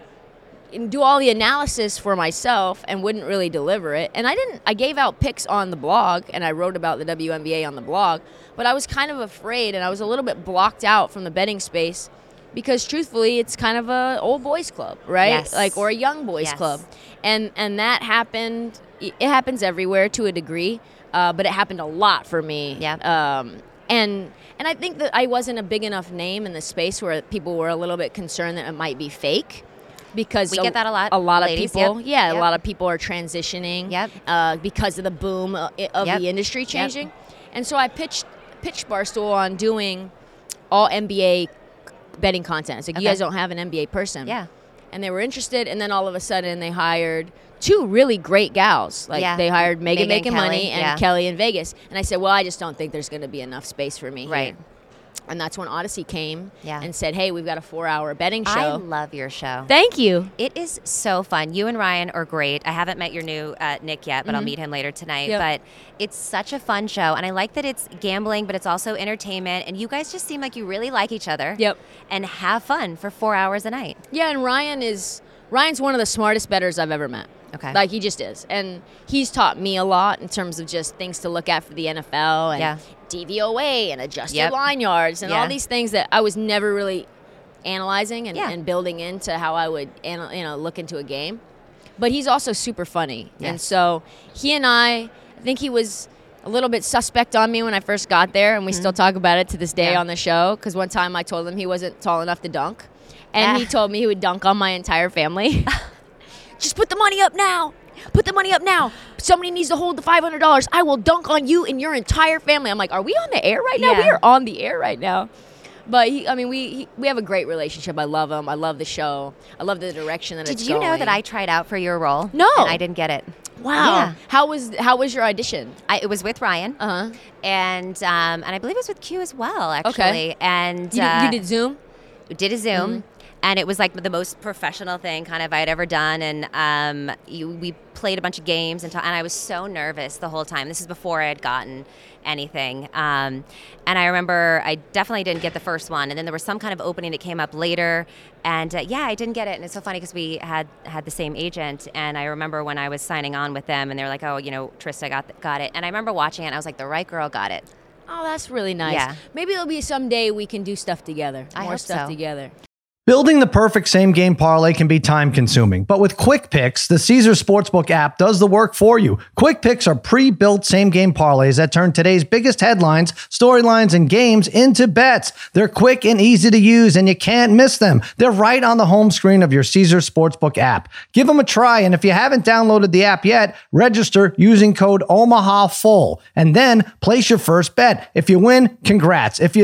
S2: do all the analysis for myself and wouldn't really deliver it. And I didn't, I gave out picks on the blog and I wrote about the W N B A on the blog, but I was kind of afraid and I was a little bit blocked out from the betting space because truthfully, it's kind of a old boys club, right?
S1: Yes.
S2: Like, or a young boys
S1: Yes.
S2: club. And, and that happened, it happens everywhere to a degree, uh, but it happened a lot for me.
S1: Yeah.
S2: Um, and, and I think that I wasn't a big enough name in the space where people were a little bit concerned that it might be fake. Because
S1: We
S2: a,
S1: get that a lot,
S2: A lot
S1: ladies,
S2: of people,
S1: yep,
S2: yeah,
S1: yep.
S2: a lot of people are transitioning
S1: Yep.
S2: uh, because of the boom uh, of
S1: Yep.
S2: the industry
S1: Yep.
S2: changing. And so I pitched pitched Barstool on doing all N B A betting content. It's like, you
S1: Okay.
S2: guys don't have an N B A person.
S1: Yeah.
S2: And they were interested, and then all of a sudden they hired two really great gals. Like
S1: Yeah.
S2: they hired Megan
S1: Megan
S2: Making
S1: Kelly,
S2: Money and
S1: yeah.
S2: Kelly in Vegas. And I said, well, I just don't think there's going to be enough space for me
S1: Right.
S2: here. And that's when Odyssey came
S1: Yeah.
S2: and said, hey, we've got a four-hour betting
S1: I
S2: show.
S1: love your show.
S2: Thank you.
S1: It is so fun. You and Ryan are great. I haven't met your new uh, Nick yet, but I'll
S2: Mhm.
S1: meet him later tonight.
S2: Yep.
S1: But it's such a fun show. And I like that it's gambling, but it's also entertainment. And you guys just seem like you really like each other.
S2: Yep.
S1: And have fun for four hours a night.
S2: Yeah, and Ryan is Ryan's one of the smartest bettors I've ever met.
S1: Okay.
S2: Like, he just is. And he's taught me a lot in terms of just things to look at for the N F L and
S1: Yeah.
S2: D V O A and adjusted
S1: Yep.
S2: line yards and
S1: Yeah.
S2: all these things that I was never really analyzing and,
S1: Yeah.
S2: and building into how I would anal- you know look into a game. But he's also super funny. And
S1: Yes.
S2: so he and I, I think he was a little bit suspect on me when I first got there, and we still talk about it to this day
S1: Mm-hmm. Yeah.
S2: on the show, because one time I told him he wasn't tall enough to dunk. And
S1: Ah.
S2: he told me he would dunk on my entire family. Just put the money up now. Put the money up now. Somebody needs to hold the five hundred dollars. I will dunk on you and your entire family. I'm like, are we on the air right now?
S1: Yeah.
S2: We are on the air right now. But, he, I mean, we he, we have a great relationship. I love him. I love the show. I love the direction that
S1: Did
S2: it's
S1: you
S2: going.
S1: know that I tried out for your role?
S2: No.
S1: And I didn't get it.
S2: Wow.
S1: Yeah.
S2: How was how was your audition?
S1: I, it was with Ryan.
S2: Uh-huh.
S1: And um, and I believe it was with Q as well, actually. And
S2: You,
S1: uh,
S2: did, you did Zoom?
S1: did a Zoom,
S2: Mm-hmm.
S1: and it was like the most professional thing kind of I had ever done. And um, you, we played a bunch of games, and, ta- and I was so nervous the whole time. This is before I had gotten anything. Um, and I remember I definitely didn't get the first one, and then there was some kind of opening that came up later, and uh, yeah, I didn't get it. And it's so funny because we had had the same agent, and I remember when I was signing on with them, and they were like, "Oh, you know, Trista got got it," and I remember watching it, and I was like, "The right girl got it."
S2: Oh, that's really nice.
S1: Yeah.
S2: Maybe it'll be someday we can do stuff together.
S1: I
S2: More
S1: hope
S2: stuff
S1: so.
S2: together.
S3: Building the perfect same-game parlay can be time-consuming, but with Quick Picks, the Caesars Sportsbook app does the work for you. Quick Picks are pre-built same-game parlays that turn today's biggest headlines, storylines, and games into bets. They're quick and easy to use, and you can't miss them. They're right on the home screen of your Caesars Sportsbook app. Give them a try, and if you haven't downloaded the app yet, register using code OMAHAFULL, and then place your first bet. If you win, congrats. If you don't,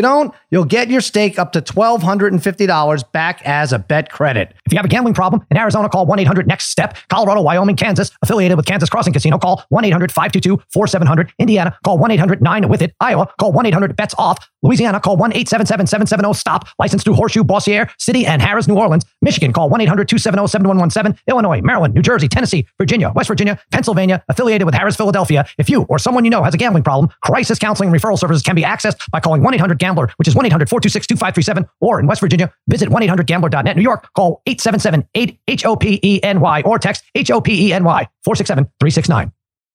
S3: you'll get your stake up to one thousand two hundred fifty dollars back as a bet credit. If you have a gambling problem in Arizona, call one eight hundred next step. Colorado, Wyoming, Kansas, affiliated with Kansas Crossing Casino, call one eight hundred five two two four seven zero zero. Indiana, call one eight hundred nine with it. Iowa, call one eight hundred bets off. Louisiana, call one eight seven seven seven seven zero stop. Licensed through Horseshoe, Bossier City, and Harris, New Orleans. Michigan, call one eight hundred two seven zero seven one one seven. Illinois, Maryland, New Jersey, Tennessee, Virginia, West Virginia, Pennsylvania, affiliated with Harris, Philadelphia. If you or someone you know has a gambling problem, crisis counseling and referral services can be accessed by calling one eight hundred gambler, which is one eight hundred four two six two five three seven, or in West Virginia, visit one eight hundred gambler dot net. New York, call eight seven seven eight H O P E N Y or text H O P E N Y four six seven three six nine.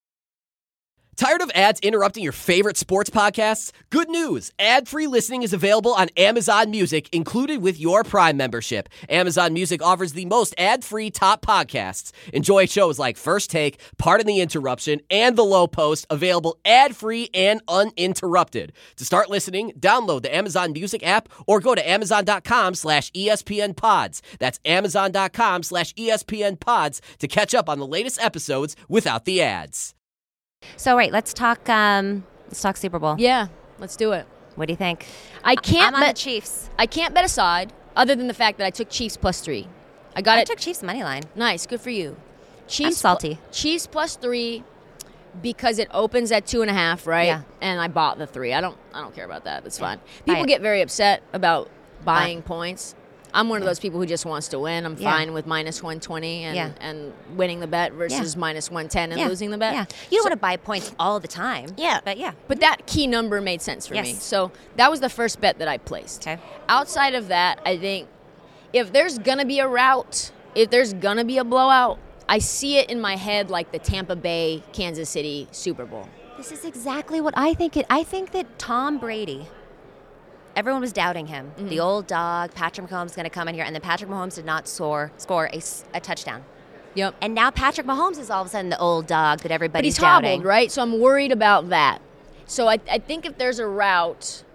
S4: Tired of ads interrupting your favorite sports podcasts? Good news! Ad-free listening is available on Amazon Music, included with your Prime membership. Amazon Music offers the most ad-free top podcasts. Enjoy shows like First Take, Pardon the Interruption, and The Low Post, available ad-free and uninterrupted. To start listening, download the Amazon Music app or go to amazon.com slash ESPN pods. That's amazon.com slash ESPN pods to catch up on the latest episodes without the ads.
S1: So, right, let's talk. Um, let's talk Super Bowl.
S2: Yeah, let's do it.
S1: What do you think?
S2: I can't
S1: I'm on
S2: bet
S1: the Chiefs.
S2: I can't bet aside, other than the fact that I took Chiefs plus three. I got
S1: I
S2: it.
S1: took Chiefs money line.
S2: Nice, good for you. Chiefs.
S1: I'm salty.
S2: Pl- Chiefs plus three because it opens at two and a half, right?
S1: Yeah.
S2: And I bought the three. I don't. I don't care about that. That's
S1: Yeah.
S2: fine. People
S1: Right.
S2: get very upset about buying
S1: Uh,
S2: points. I'm one of those people who just wants to win. I'm
S1: Yeah.
S2: fine with minus one twenty and,
S1: Yeah.
S2: and winning the bet versus
S1: Yeah.
S2: minus one ten and
S1: Yeah.
S2: losing the bet.
S1: Yeah. You don't
S2: So-
S1: want to buy points all the time.
S2: Yeah.
S1: But yeah.
S2: But that key number made sense for me.
S1: Yes.
S2: So that was the first bet that I placed.
S1: Okay.
S2: Outside of that, I think if there's going to be a rout, if there's going to be a blowout, I see it in my head like the Tampa Bay, Kansas City Super Bowl.
S1: This is exactly what I think. It. I think that Tom Brady, everyone was doubting him.
S2: Mm-hmm.
S1: The old dog, Patrick Mahomes, is going to come in here, and then Patrick Mahomes did not score score a, s- a touchdown.
S2: Yep.
S1: And now Patrick Mahomes is all of a sudden the old dog that
S2: But
S1: everybody's
S2: he's
S1: doubting.
S2: hobbled, right? So I'm worried about that. So I, I think if there's a rout,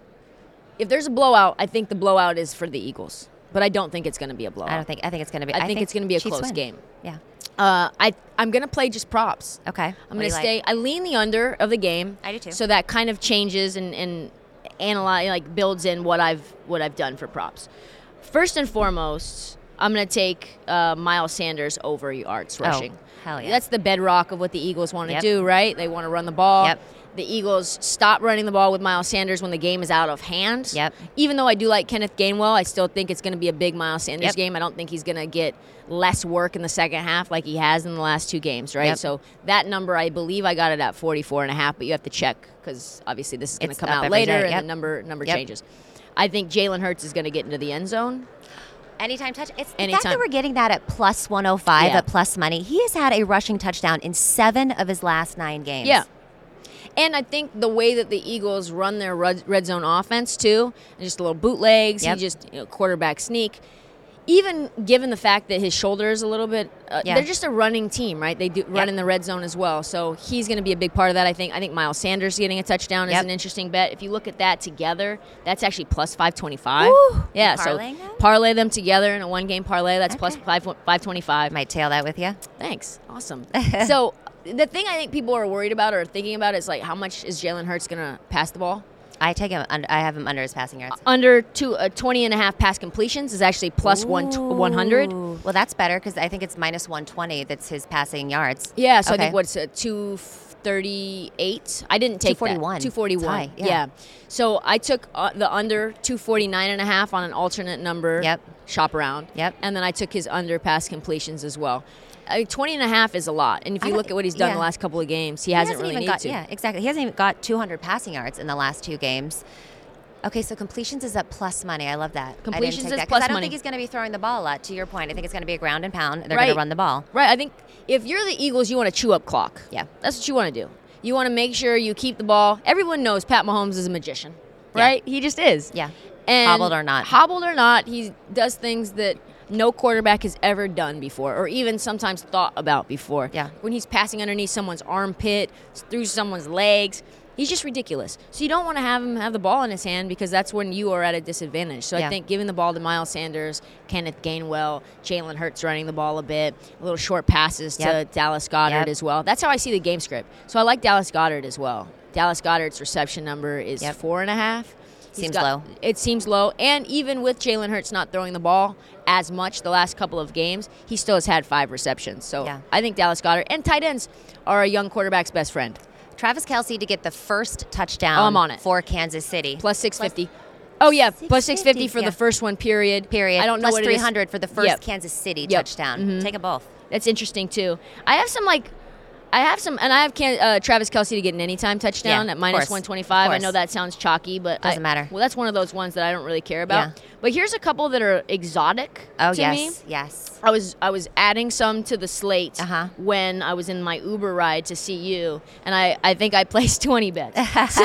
S2: if there's a blowout, I think the blowout is for the Eagles. But I don't think it's going to be a blowout.
S1: I don't think. I think it's going to be.
S2: I think it's gonna be a
S1: Chiefs
S2: close
S1: win.
S2: game.
S1: Yeah.
S2: Uh, I, I'm going to play just props.
S1: Okay.
S2: I'm
S1: What
S2: going
S1: do you
S2: to
S1: like?
S2: stay. I lean the under of the game.
S1: I do too.
S2: So that kind of changes and, and analyze, like builds in what I've what I've done for props. First and foremost, I'm going to take uh, Miles Sanders over yards rushing.
S1: Oh, hell yeah.
S2: That's the bedrock of what the Eagles want to
S1: Yep.
S2: do, right? They want to run the ball.
S1: Yep.
S2: The Eagles stop running the ball with Miles Sanders when the game is out of hand.
S1: Yep.
S2: Even though I do like Kenneth Gainwell, I still think it's going to be a big Miles Sanders
S1: Yep.
S2: game. I don't think he's going to get less work in the second half like he has in the last two games, right?
S1: Yep.
S2: So that number, I believe I got it at forty-four and a half, but you have to check because obviously this is going to
S1: It's
S2: come
S1: up
S2: out
S1: every
S2: later
S1: day.
S2: and
S1: Yep.
S2: the number number
S1: Yep.
S2: changes. I think Jalen Hurts is going to get into the end zone.
S1: Anytime touch. It's the
S2: Anytime.
S1: fact that we're getting that at plus one oh five
S2: Yeah.
S1: at plus money. He has had a rushing touchdown in seven of his last nine games.
S2: Yeah. And I think the way that the Eagles run their red red zone offense, too, and just little bootlegs,
S1: Yep.
S2: he just, you know, quarterback sneak. Even given the fact that his shoulder is a little bit, uh,
S1: Yeah.
S2: they're just a running team, right? They do run
S1: Yep.
S2: in the red zone as well. So he's going to be a big part of that, I think. I think Miles Sanders getting a touchdown is
S1: Yep.
S2: an interesting bet. If you look at that together, that's actually plus five twenty-five.
S1: Ooh.
S2: Yeah,
S1: You
S2: so
S1: parlaying them?
S2: parlay them together in a one-game parlay. That's plus
S1: Okay.
S2: five, five twenty-five.
S1: Might tail that with you.
S2: Thanks. Awesome. So the thing I think people are worried about or thinking about is like how much is Jalen Hurts going to pass the ball?
S1: I take him. Under, I have him under his passing yards.
S2: Under two, uh, twenty and a half pass completions is actually plus one, one hundred.
S1: Ooh. Well, that's better because I think it's minus one twenty. That's his passing yards.
S2: Yeah, so I
S1: Okay.
S2: think what's uh, two thirty-eight? I didn't take
S1: two forty-one.
S2: that. two forty-one.
S1: It's high, yeah.
S2: yeah. So I took uh, the under two forty-nine and a half on an alternate number.
S1: Yep.
S2: Shop around.
S1: Yep.
S2: And then I took his under pass completions as well. Uh, twenty and a half is a lot. And if
S1: I
S2: you
S1: don't-
S2: look at what he's done
S1: yeah.
S2: the last couple of games, he,
S1: He
S2: hasn't, really
S1: even
S2: needed
S1: got,
S2: to.
S1: Yeah, exactly. He hasn't even got two hundred passing yards in the last two games. Okay, so completions is at plus money. I love that.
S2: Completions
S1: I didn't
S2: is
S1: take that, 'cause
S2: plus
S1: I don't
S2: money.
S1: think he's going to be throwing the ball a lot. To your point, I think it's going to be a ground and pound. They're
S2: Right.
S1: going to run the ball.
S2: Right. I think if you're the Eagles, you want to chew up clock.
S1: Yeah.
S2: That's what you want to do. You want to make sure you keep the ball. Everyone knows Pat Mahomes is a magician,
S1: Yeah.
S2: right? He just is.
S1: Yeah.
S2: And
S1: Hobbled or not.
S2: Hobbled or not, he does things that no quarterback has ever done before or even sometimes thought about before.
S1: Yeah.
S2: When he's passing underneath someone's armpit, through someone's legs, he's just ridiculous. So you don't want to have him have the ball in his hand because that's when you are at a disadvantage. So
S1: Yeah.
S2: I think giving the ball to Miles Sanders, Kenneth Gainwell, Jalen Hurts running the ball a bit, a little short passes to
S1: Yep.
S2: Dallas Goddard
S1: Yep.
S2: as well. That's how I see the game script. So I like Dallas Goddard as well. Dallas Goddard's reception number is
S1: Yep.
S2: four and a half. He's
S1: Seems
S2: got-
S1: low.
S2: It seems low. And even with Jalen Hurts not throwing the ball as much the last couple of games, he still has had five receptions. So
S1: Yeah.
S2: I think Dallas Goedert and tight ends are a young quarterback's best friend.
S1: Travis Kelce to get the first touchdown
S2: Oh, I'm on it.
S1: for Kansas City.
S2: Plus six fifty. Oh, yeah. Plus six fifty for
S1: yeah.
S2: the first one, period.
S1: Period.
S2: I don't know
S1: Plus
S2: what it
S1: three
S2: is.
S1: hundred for the first
S2: Yep.
S1: Kansas City
S2: Yep.
S1: touchdown.
S2: Mhm.
S1: Take them both.
S2: That's interesting, too. I have some, like, I have some, and I have Can, uh, Travis Kelce to get an anytime touchdown
S1: Yeah,
S2: at
S1: of
S2: minus
S1: course.
S2: one twenty-five.
S1: Of
S2: I
S1: course.
S2: know that sounds chalky, but
S1: Doesn't
S2: I-
S1: matter.
S2: Well, that's one of those ones that I don't really care about.
S1: Yeah.
S2: But here's a couple that are exotic
S1: Oh,
S2: to
S1: yes.
S2: me.
S1: Yes.
S2: I was I was adding some to the slate
S1: Uh-huh.
S2: when I was in my Uber ride to see you, and I, I think I placed twenty bets. So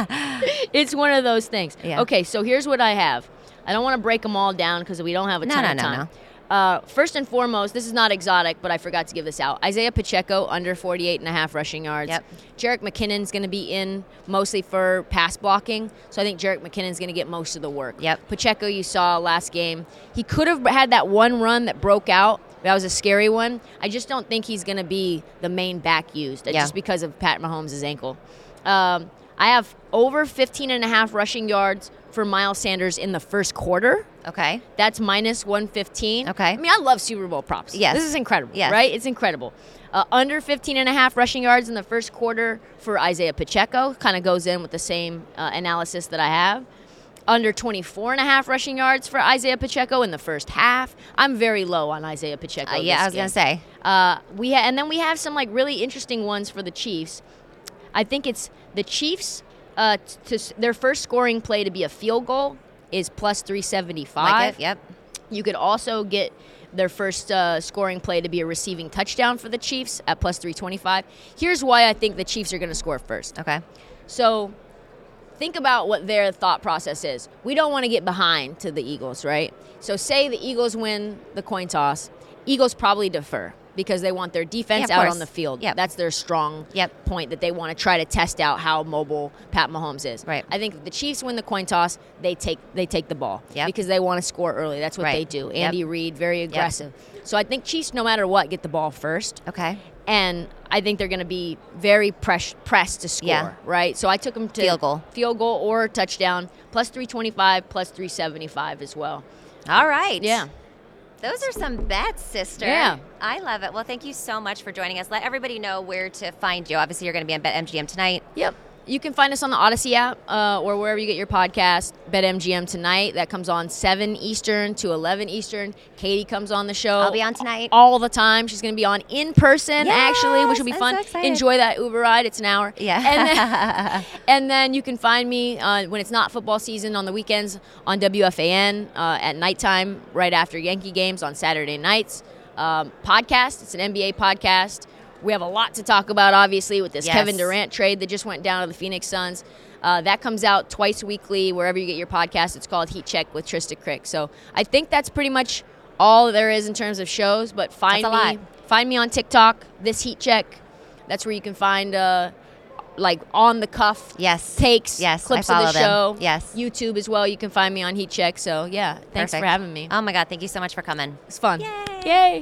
S2: it's one of those things.
S1: Yeah.
S2: Okay, so here's what I have. I don't want to break them all down because we don't have a
S1: No,
S2: ton
S1: no,
S2: of
S1: no,
S2: time.
S1: no.
S2: Uh, first and foremost, this is not exotic, but I forgot to give this out. Isaiah Pacheco, under forty-eight and a half rushing yards.
S1: Yep.
S2: Jerick McKinnon's going to be in mostly for pass blocking, so I think Jerick McKinnon's going to get most of the work.
S1: Yep.
S2: Pacheco, you saw last game. He could have had that one run that broke out. That was a scary one. I just don't think he's going to be the main back used, uh,
S1: Yeah.
S2: just because of Pat Mahomes' ankle. Um, I have over fifteen and a half rushing yards for Miles Sanders in the first quarter.
S1: Okay.
S2: That's minus one fifteen.
S1: Okay.
S2: I mean, I love Super Bowl props.
S1: Yes.
S2: This is incredible,
S1: Yes.
S2: right? It's incredible. Uh, under fifteen and a half rushing yards in the first quarter for Isaiah Pacheco. Kind of goes in with the same uh, analysis that I have. Under twenty-four and a half rushing yards for Isaiah Pacheco in the first half. I'm very low on Isaiah Pacheco.
S1: Uh, yeah,
S2: this
S1: I was
S2: game.
S1: going to say.
S2: Uh, we ha- and then we have some like really interesting ones for the Chiefs. I think it's the Chiefs. Uh, t- to s- their first scoring play to be a field goal is plus three seventy-five.
S1: Like it? Yep.
S2: You could also get their first uh, scoring play to be a receiving touchdown for the Chiefs at plus three twenty-five. Here's why I think the Chiefs are going to score first.
S1: Okay.
S2: So think about what their thought process is. We don't want to get behind to the Eagles, right? So say the Eagles win the coin toss. Eagles probably defer because they want their defense
S1: Yeah, of
S2: out
S1: course.
S2: on the field.
S1: Yep.
S2: That's their strong
S1: Yep.
S2: point that they want to try to test out how mobile Pat Mahomes is.
S1: Right.
S2: I think if the Chiefs win the coin toss, they take they take the ball
S1: Yep.
S2: because they want to score early. That's what
S1: Right.
S2: they do.
S1: Yep.
S2: Andy Reid, very aggressive. So I think Chiefs, no matter what, get the ball first.
S1: Okay.
S2: And I think they're going to be very press, pressed to score,
S1: Yeah.
S2: right? So I took them to
S1: Field goal.
S2: field goal or touchdown, plus three twenty-five, plus three seventy-five as well.
S1: All right.
S2: Yeah.
S1: Those are some bets, sister.
S2: Yeah.
S1: I love it. Well, thank you so much for joining us. Let everybody know where to find you. Obviously, you're going to be on BetMGM tonight.
S2: Yep. You can find us on the Odyssey app uh, or wherever you get your podcast. BetMGM tonight. That comes on seven Eastern to eleven Eastern. Katie comes on the show.
S1: I'll be on tonight.
S2: all the time. She's going to be on in person, actually, which will be
S1: Yes, I'm
S2: fun.
S1: so excited.
S2: Enjoy that Uber ride. It's an hour.
S1: Yeah.
S2: And then, and then you can find me uh, when it's not football season on the weekends on W F A N uh, at nighttime, right after Yankee games on Saturday nights. Um, podcast. It's an N B A podcast. We have a lot to talk about, obviously, with this
S1: Yes.
S2: Kevin Durant trade that just went down to the Phoenix Suns. Uh, that comes out twice weekly, wherever you get your podcast. It's called Heat Check with Trista Crick. So I think that's pretty much all there is in terms of shows. But find
S1: That's a
S2: me,
S1: lot.
S2: find me on TikTok. This Heat Check. That's where you can find uh, like on the cuff
S1: Yes.
S2: takes,
S1: Yes,
S2: clips
S1: I
S2: of
S1: follow
S2: the
S1: them.
S2: show.
S1: Yes.
S2: YouTube as well. You can find me on Heat Check. So yeah, thanks
S1: Perfect.
S2: for having me.
S1: Oh, my God. Thank you so much for coming.
S2: It's fun.
S1: Yay.
S2: Yay.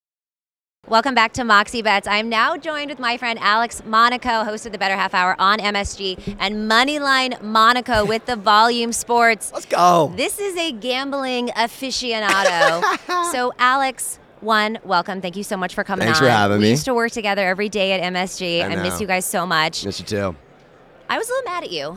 S1: Welcome back to Moxie Bets. I'm now joined with my friend Alex Monaco, host of the Better Half Hour on M S G, and Moneyline Monaco with the Volume Sports.
S5: Let's go.
S1: This is a gambling aficionado. So, Alex, one, welcome. Thank you so much for coming
S5: Thanks
S1: on.
S5: for having
S1: we
S5: me.
S1: used to work together every day at M S G.
S5: I
S1: I, miss
S5: know.
S1: you guys so much.
S5: Miss you too.
S1: I was a little mad at you. Um,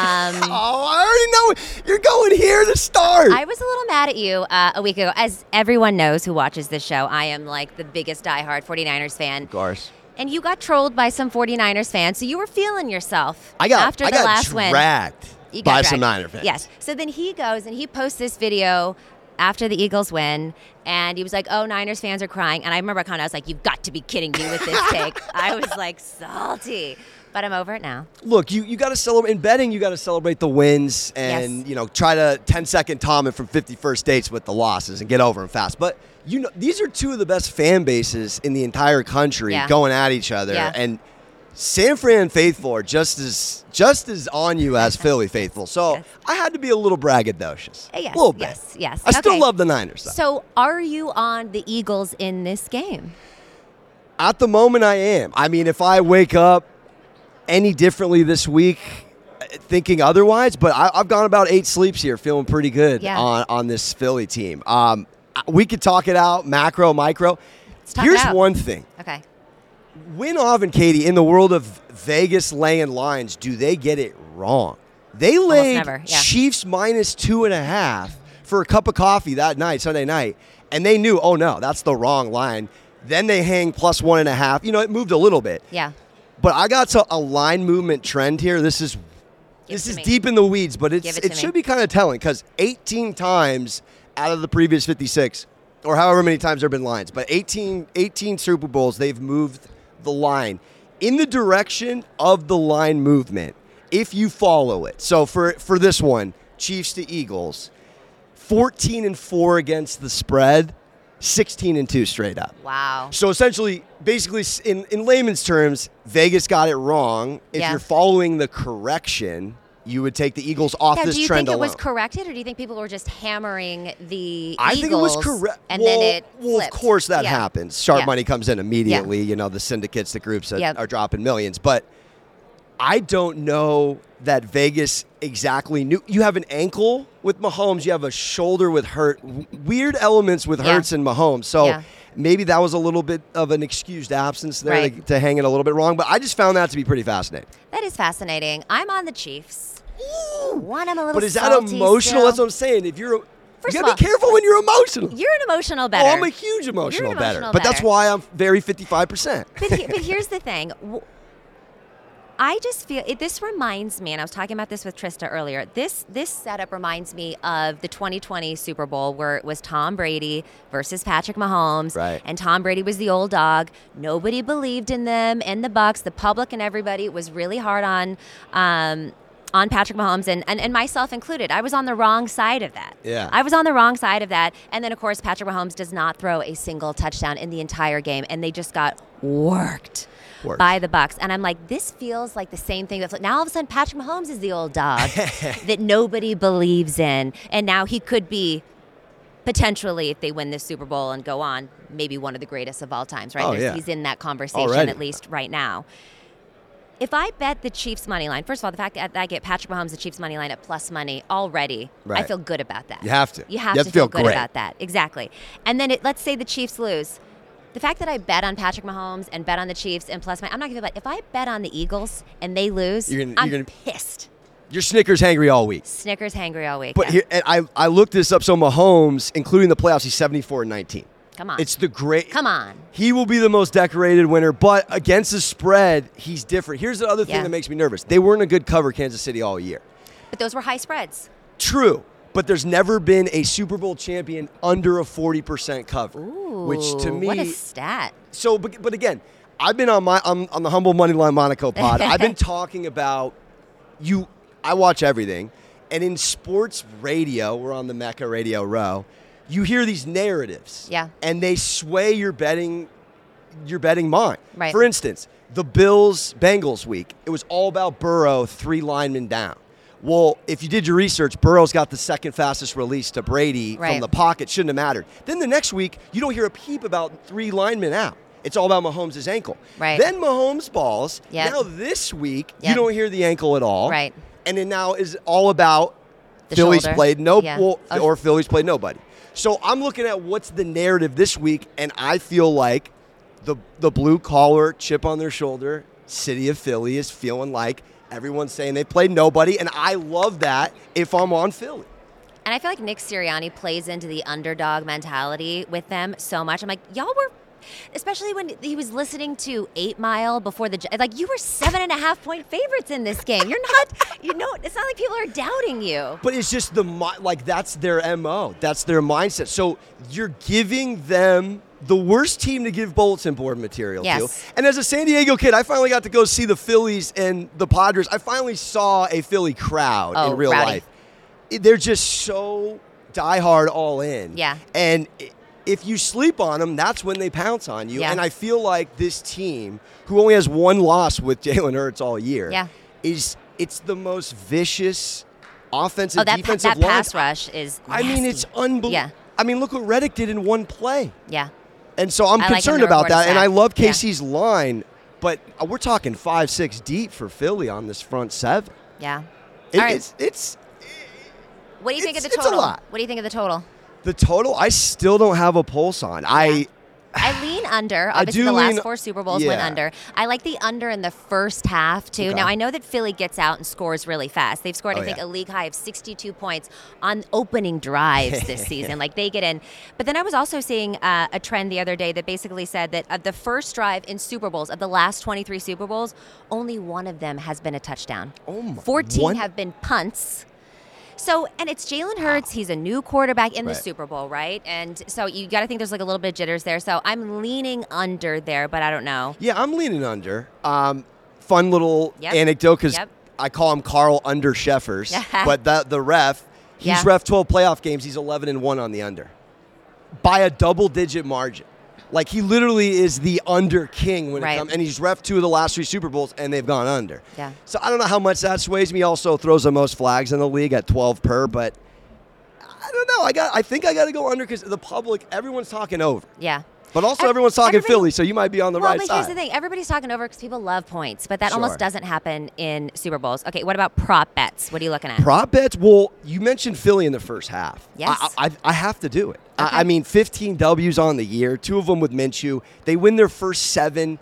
S5: Oh, I already know. You're going here to start.
S1: I was a little mad at you uh, a week ago. As everyone knows who watches this show, I am like the biggest diehard 49ers fan.
S5: of course.
S1: And you got trolled by some 49ers fans, so you were feeling yourself
S5: I got,
S1: after
S5: I
S1: the
S5: got
S1: last win.
S5: dragged
S1: You
S5: by
S1: got
S5: some
S1: dragged.
S5: Niner fans.
S1: Yes. So then he goes and he posts this video after the Eagles win, and he was like, oh, Niners fans are crying. And I remember kind of, I was like, you've got to be kidding me with this take. I was like, salty. But I'm over it now.
S5: Look, you, you got to celebrate in betting. You got to celebrate the wins and
S1: Yes.
S5: you know try to ten second Tom it from fifty-first dates with the losses and get over them fast. But you know these are two of the best fan bases in the entire country
S1: Yeah.
S5: going at each other,
S1: Yeah.
S5: and San Fran faithful are just as just as on you as Philly faithful. So
S1: Yes.
S5: I had to be a little braggadocious.
S1: Uh, Yes,
S5: a little bit.
S1: yes, yes.
S5: I still
S1: Okay.
S5: love the Niners, though.
S1: So are you on the Eagles in this game?
S5: At the moment, I am. I mean, if I wake up any differently this week, thinking otherwise, but I, I've gone about eight sleeps here, feeling pretty good
S1: Yeah.
S5: on, on this Philly team. Um, we could talk it out, macro, micro.
S1: Let's talk it
S5: Here's
S1: out.
S5: one thing.
S1: Okay.
S5: Win Ov and Katie, in the world of Vegas laying lines, do they get it wrong? They laid
S1: never, yeah.
S5: Chiefs minus two and a half for a cup of coffee that night, Sunday night, and they knew, oh no, that's the wrong line. Then they hang plus one and a half. You know, it moved a little bit.
S1: Yeah.
S5: But I got to a line movement trend here. This is this
S1: it
S5: is
S1: to me.
S5: deep in the weeds, but it's,
S1: Give it
S5: it,
S1: to me.
S5: should be kind of telling because eighteen times out of the previous fifty-six, or however many times there have been lines, but eighteen, eighteen Super Bowls, they've moved the line in the direction of the line movement if you follow it. So for, for this one, Chiefs to Eagles, fourteen and four against the spread, sixteen and two straight up.
S1: Wow.
S5: So essentially, basically, in, in layman's terms, Vegas got it wrong. If
S1: Yeah.
S5: you're following the correction, you would take the Eagles off
S1: Now,
S5: this
S1: do you
S5: trend
S1: think it
S5: alone.
S1: was corrected, or do you think people were just hammering the
S5: I
S1: Eagles?
S5: think it was correct.
S1: And
S5: well,
S1: then it
S5: well,
S1: flipped?
S5: of course that
S1: Yeah.
S5: happens. Sharp
S1: Yeah.
S5: money comes in immediately. You know, the syndicates, the groups that
S1: Yep.
S5: are dropping millions. But I don't know that Vegas exactly knew. You have an ankle with Mahomes. You have a shoulder with Hurt. W- Weird elements with
S1: Yeah.
S5: Hurts and Mahomes. So
S1: Yeah.
S5: maybe that was a little bit of an excused absence there
S1: Right.
S5: to, to hang it a little bit wrong. But I just found that to be pretty fascinating.
S1: That is fascinating. I'm on the Chiefs. One, I'm a little
S5: But is that
S1: salty
S5: emotional?
S1: still.
S5: That's what I'm saying. If you're,
S1: First
S5: you
S1: of
S5: gotta
S1: all,
S5: be careful when you're emotional.
S1: You're an emotional better.
S5: Oh, I'm a huge emotional,
S1: You're an
S5: better.
S1: emotional
S5: But that's
S1: better.
S5: why I'm very fifty-five percent.
S1: but, he, but here's the thing. W- I just feel it, this reminds me, and I was talking about this with Trista earlier. This this setup reminds me of the twenty twenty Super Bowl where it was Tom Brady versus Patrick Mahomes,
S5: Right.
S1: and Tom Brady was the old dog. Nobody believed in them, and the Bucks, the public, and everybody was really hard on. Um, on Patrick Mahomes and, and, and myself included. I was on the wrong side of that.
S5: Yeah.
S1: I was on the wrong side of that. And then, of course, Patrick Mahomes does not throw a single touchdown in the entire game, and they just got worked.
S5: Worked.
S1: By the Bucks, and I'm like, this feels like the same thing. That's like, now all of a sudden, Patrick Mahomes is the old dog that nobody believes in, and now he could be potentially, if they win this Super Bowl and go on, maybe one of the greatest of all times. Right?
S5: Oh,
S1: There's-
S5: yeah.
S1: He's in that conversation
S5: Already.
S1: at least right now. If I bet the Chiefs money line, first of all, the fact that I get Patrick Mahomes the Chiefs money line at plus money already, I
S5: Right.
S1: feel good about that.
S5: You have to.
S1: You have
S5: You
S1: to
S5: have to
S1: feel,
S5: feel
S1: good
S5: great.
S1: about that. Exactly. And then it, let's say the Chiefs lose. The fact that I bet on Patrick Mahomes and bet on the Chiefs and plus my, I'm not gonna bet. If I bet on the Eagles and they lose,
S5: You're gonna-
S1: I'm
S5: you're gonna-
S1: pissed.
S5: You're Snickers hangry all week.
S1: Snickers hangry all week.
S5: But
S1: yeah.
S5: here, and I, I looked this up. So Mahomes, including the playoffs, he's seventy-four and nineteen.
S1: Come on.
S5: It's the great.
S1: Come on.
S5: He will be the most decorated winner, but against the spread, he's different. Here's the other thing
S1: Yeah.
S5: that makes me nervous. They weren't a good cover, Kansas City, all year.
S1: But those were high spreads.
S5: True, but there's never been a Super Bowl champion under a forty percent cover,
S1: Ooh,
S5: which to me.
S1: what a stat.
S5: So, but, but again, I've been on my on, on the Humble Moneyline Monaco pod. I've been talking about you. I watch everything, and in sports radio, we're on the Mecca Radio Row. You hear these narratives,
S1: Yeah.
S5: and they sway your betting, your betting mind.
S1: Right.
S5: For instance, the Bills Bengals week. It was all about Burrow, three linemen down. Well, if you did your research, Burrow's got the second fastest release to Brady
S1: Right.
S5: from the pocket. Shouldn't have mattered. Then the next week, you don't hear a peep about three linemen out. It's all about Mahomes' ankle.
S1: Right.
S5: Then Mahomes balls.
S1: Yep.
S5: Now this week,
S1: Yep.
S5: you don't hear the ankle at all.
S1: Right.
S5: And it now is all about
S1: The
S5: Phillies
S1: shoulder.
S5: played no,
S1: Yeah.
S5: well,
S1: Oh.
S5: or Phillies played nobody. So I'm looking at what's the narrative this week, and I feel like the the blue collar chip on their shoulder, city of Philly is feeling like everyone's saying they played nobody, and I love that if I'm on Philly.
S1: And I feel like Nick Sirianni plays into the underdog mentality with them so much. I'm like, y'all were, especially when he was listening to Eight Mile before the, like, you were seven and a half point favorites in this game. You're not, you know, it's not like people are doubting you.
S5: But it's just the mi- like that's their M O. That's their mindset. So you're giving them the worst team to give bulletin board material
S1: Yes.
S5: to. And as a San Diego kid, I finally got to go see the Phillies and the Padres. I finally saw a Philly crowd
S1: Oh,
S5: in real
S1: rowdy.
S5: life. It- They're just so diehard all in.
S1: Yeah.
S5: And i- if you sleep on them, that's when they pounce on you.
S1: Yeah.
S5: And I feel like this team, who only has one loss with Jalen Hurts all year,
S1: Yeah.
S5: is it's the most vicious offensive
S1: Oh, that, pa-
S5: defensive
S1: that
S5: line.
S1: pass rush is
S5: I mean,
S1: nasty.
S5: it's unbelievable.
S1: Yeah.
S5: I mean, look what Reddick did in one play.
S1: Yeah.
S5: And so I'm
S1: I like him
S5: concerned
S1: to
S5: about
S1: report a
S5: that. And
S1: sack.
S5: I love
S1: Yeah.
S5: K C's line, but we're talking five, six deep for Philly on this front seven.
S1: Yeah.
S5: It,
S1: All right.
S5: It's it's
S1: What do you think of
S5: it's-
S1: the
S5: it's a
S1: total?
S5: lot.
S1: What do you think of the total?
S5: the total. I still don't have a pulse on. I
S1: I lean under.
S5: I
S1: Obviously,
S5: do
S1: the last
S5: lean-
S1: four Super Bowls went
S5: yeah.
S1: under. I like the under in the first half, too.
S5: Okay.
S1: Now, I know that Philly gets out and scores really fast. They've scored,
S5: Oh,
S1: I think,
S5: yeah.
S1: a league high of sixty-two points on opening drives this season. Like, they get in. But then I was also seeing uh, a trend the other day that basically said that of the first drive in Super Bowls, of the last twenty-three Super Bowls, only one of them has been a touchdown.
S5: Oh, my-
S1: fourteen
S5: one?
S1: have been punts. So, and it's Jalen Hurts. He's a new quarterback in the
S5: Right.
S1: Super Bowl, right? And so you got to think there's like a little bit of jitters there. So I'm leaning under there, but I don't know.
S5: yeah, I'm leaning under. Um, fun little
S1: Yep.
S5: anecdote because
S1: Yep.
S5: I call him Carl Under Sheffers, but that the ref, he's
S1: Yeah.
S5: ref twelve playoff games. He's eleven and one on the under by a double digit margin. Like he literally is the under king when
S1: Right.
S5: it comes, and he's ref two of the last three Super Bowls, and they've gone under.
S1: Yeah.
S5: So I don't know how much that sways me. Also throws the most flags in the league at twelve per, but I don't know. I got. I think I got to go under because the public, everyone's talking over,
S1: Yeah.
S5: but also
S1: Ev-
S5: everyone's talking
S1: everybody-
S5: Philly, so you might be on the
S1: well,
S5: right
S1: but
S5: side.
S1: here's the thing. Everybody's talking over because people love points, but that
S5: Sure.
S1: almost doesn't happen in Super Bowls. Okay, what about prop bets? What are you looking at?
S5: Prop bets? Well, you mentioned Philly in the first half.
S1: Yes.
S5: I, I, I have to do it.
S1: Okay.
S5: I, I mean, fifteen W's on the year, two of them with Minshew. They win their first seven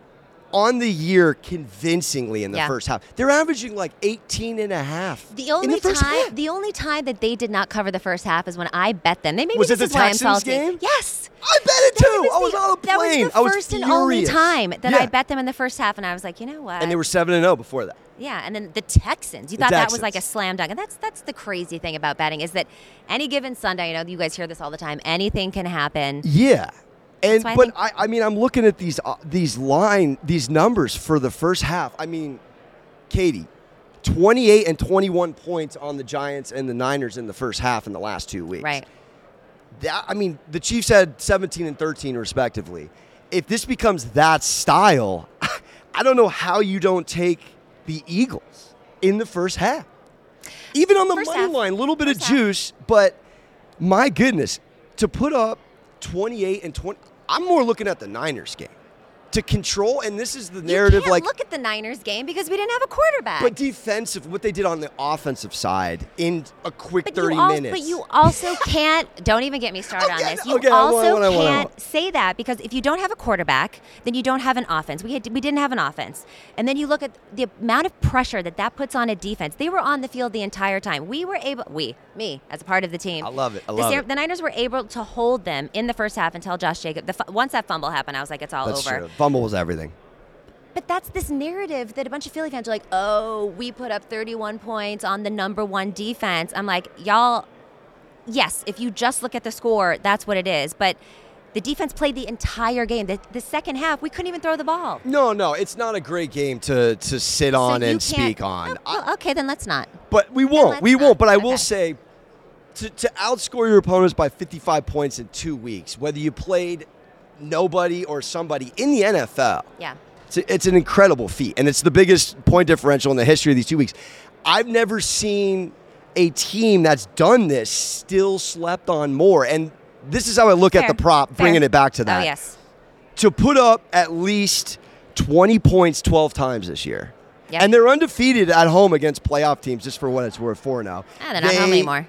S5: on the year convincingly in the
S1: Yeah.
S5: first half. They're averaging like eighteen and a half
S1: The
S5: in
S1: only
S5: the first
S1: time,
S5: half.
S1: the only time that they did not cover the first half is when I bet them. They maybe
S5: Was it
S1: this
S5: the
S1: is why I'm
S5: Texans
S1: salty.
S5: game?
S1: Yes.
S5: I bet it too.
S1: That
S5: I was
S1: the-
S5: on a
S1: That was
S5: plane.
S1: the
S5: I was
S1: first and only
S5: furious.
S1: time that
S5: Yeah.
S1: I bet them in the first half, and I was like, you know what?
S5: And they were seven and zero before that.
S1: Yeah, and then the Texans. You
S5: The
S1: thought that was like a
S5: Texans.
S1: slam dunk, and that's that's the crazy thing about betting is that any given Sunday, you know, you guys hear this all the time. Anything can happen.
S5: Yeah. And
S1: why I
S5: but
S1: think-
S5: I, I mean I'm looking at these uh, these line these numbers for the first half. I mean, Katie, twenty-eight and twenty-one points on the Giants and the Niners in the first half in the last two weeks.
S1: Right.
S5: That, I mean, the Chiefs had seventeen and thirteen respectively. If this becomes that style, I don't know how you don't take the Eagles in the first half. Even on the
S1: First
S5: money
S1: half.
S5: line, a little bit
S1: First
S5: of
S1: half.
S5: juice, but my goodness, to put up twenty-eight and twenty, I'm more looking at the Niners game. To control, and this is the narrative,
S1: you can't
S5: like,
S1: look at the Niners game because we didn't have a quarterback.
S5: but defensive, what they did on the offensive side in a quick
S1: But
S5: thirty
S1: you al-
S5: minutes.
S1: But you also can't. Don't even get me started on
S5: Okay,
S1: this. You
S5: okay, I won't, I
S1: also
S5: won't, I won't, I
S1: can't
S5: won't.
S1: say that because if you don't have a quarterback, then you don't have an offense. We had we didn't have an offense, and then you look at the amount of pressure that that puts on a defense. They were on the field the entire time. We were able. We, me, as a part of the team.
S5: I love it. I
S1: the,
S5: love
S1: San-
S5: it.
S1: the Niners were able to hold them in the first half until Josh Jacobs. The, fu- once that fumble happened, I was like, it's all
S5: That's
S1: over.
S5: true. Fumble was everything.
S1: But that's this narrative that a bunch of Philly fans are like, oh, we put up thirty-one points on the number one defense. I'm like, y'all, yes, if you just look at the score, that's what it is. But the defense played the entire game. The, the second half, we couldn't even throw the ball.
S5: No, no, it's not a great game to to sit on
S1: So you
S5: and
S1: can't-
S5: speak on.
S1: Oh, well, okay, then let's not.
S5: But we won't.
S1: let's
S5: We
S1: not.
S5: won't. But I will
S1: Okay.
S5: say, to, to outscore your opponents by fifty-five points in two weeks, whether you played nobody or somebody in the N F L,
S1: Yeah.
S5: it's, a, it's an incredible feat. And it's the biggest point differential in the history of these two weeks. I've never seen a team that's done this still slept on more. And this is how I look
S1: Fair.
S5: at the prop,
S1: Fair.
S5: bringing it back to that.
S1: Oh, yes.
S5: To put up at least twenty points twelve times this year.
S1: Yep.
S5: And they're undefeated at home against playoff teams, just for what it's worth, for now.
S1: Ah, they're not home anymore.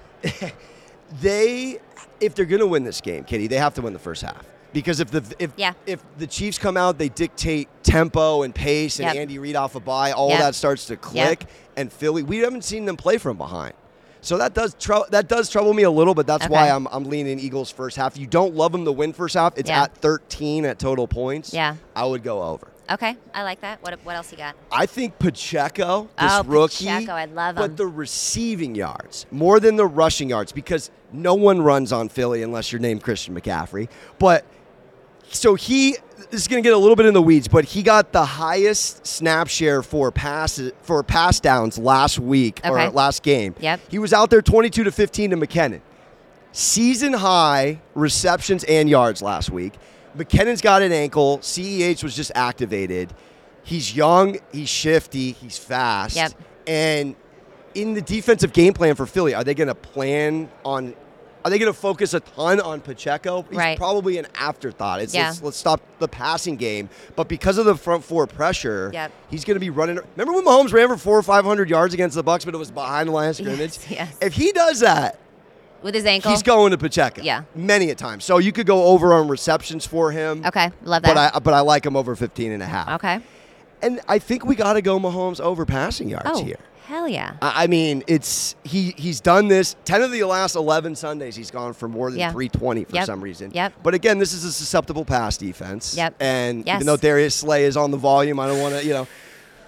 S5: They, if they're going to win this game, Kitty, they have to win the first half. Because if the if
S1: Yeah.
S5: if the Chiefs come out, they dictate tempo and pace, and
S1: Yep.
S5: Andy Reid off a bye, all
S1: Yep.
S5: that starts to click. And Philly, we haven't seen them play from behind. So that does trou- that does trouble me a little, but that's
S1: Okay.
S5: why I'm I'm leaning Eagles first half. You don't love them to win first half. It's
S1: Yeah.
S5: at thirteen at total points.
S1: Yeah.
S5: I would go over.
S1: Okay, I like that. What what else you got?
S5: I think Pacheco, this
S1: Oh,
S5: rookie,
S1: Pacheco, I love him.
S5: but the receiving yards more than the rushing yards, because no one runs on Philly unless you're named Christian McCaffrey. But so he this is going to get a little bit in the weeds, but he got the highest snap share for pass for pass downs last week
S1: Okay.
S5: or last game.
S1: Yep.
S5: He was out there twenty-two to fifteen to McKinnon. Season high receptions and yards last week. McKinnon's got an ankle. C E H was just activated. He's young. He's shifty. He's fast.
S1: Yep.
S5: And in the defensive game plan for Philly, are they going to plan on Are they going to focus a ton on Pacheco? He's
S1: Right.
S5: probably an afterthought. It's
S1: Yeah.
S5: let's, let's stop the passing game. But because of the front four pressure,
S1: Yep.
S5: he's going to be running. Remember when Mahomes ran for four or five hundred yards against the Bucs, but it was behind the line of scrimmage?
S1: Yes, yes.
S5: If he does that,
S1: With his ankle.
S5: he's going to Pacheco.
S1: Yeah.
S5: Many a time. So you could go over on receptions for him.
S1: Okay, love that.
S5: But I but I like him over fifteen and a half.
S1: okay.
S5: And I think we got to go Mahomes over passing yards
S1: Oh,
S5: here.
S1: hell yeah.
S5: I I mean, it's he he's done this. ten of the last eleven Sundays, he's gone for more than
S1: Yeah.
S5: three twenty for
S1: Yep.
S5: some reason.
S1: Yep.
S5: But again, this is a susceptible pass defense.
S1: Yep.
S5: And
S1: Yes.
S5: even though Darius Slay is on the volume, I don't want to, you know.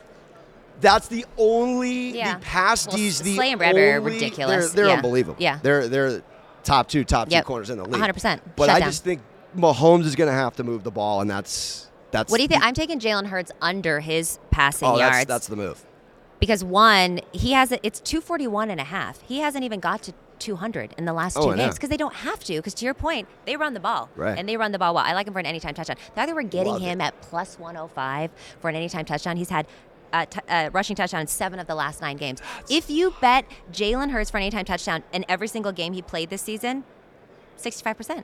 S5: That's the only
S1: Yeah.
S5: the pass
S1: Well,
S5: D's the
S1: Slay and Bradbury are
S5: only-
S1: ridiculous.
S5: They're, they're
S1: Yeah.
S5: unbelievable.
S1: Yeah.
S5: They're they're top two, top
S1: Yep.
S5: two corners in the league.
S1: one hundred percent.
S5: But
S1: Shut
S5: I
S1: down.
S5: just think Mahomes is going to have to move the ball, and that's that's.
S1: What do you think? I'm taking Jalen Hurts under his passing
S5: Oh,
S1: yards.
S5: that's that's the move.
S1: Because one, he has a, it's two forty-one and a half. He hasn't even got to two hundred in the last
S5: Oh,
S1: two
S5: I know.
S1: games because they don't have to. Because to your point, they run the ball.
S5: Right.
S1: And they run the ball well. I like him for an anytime touchdown. The fact that we're getting
S5: Love
S1: him
S5: it.
S1: at plus one oh five for an anytime touchdown, he's had a t- uh, rushing touchdown in seven of the last nine games. If you bet Jalen Hurts for an anytime touchdown in every single game he played this season, sixty-five percent.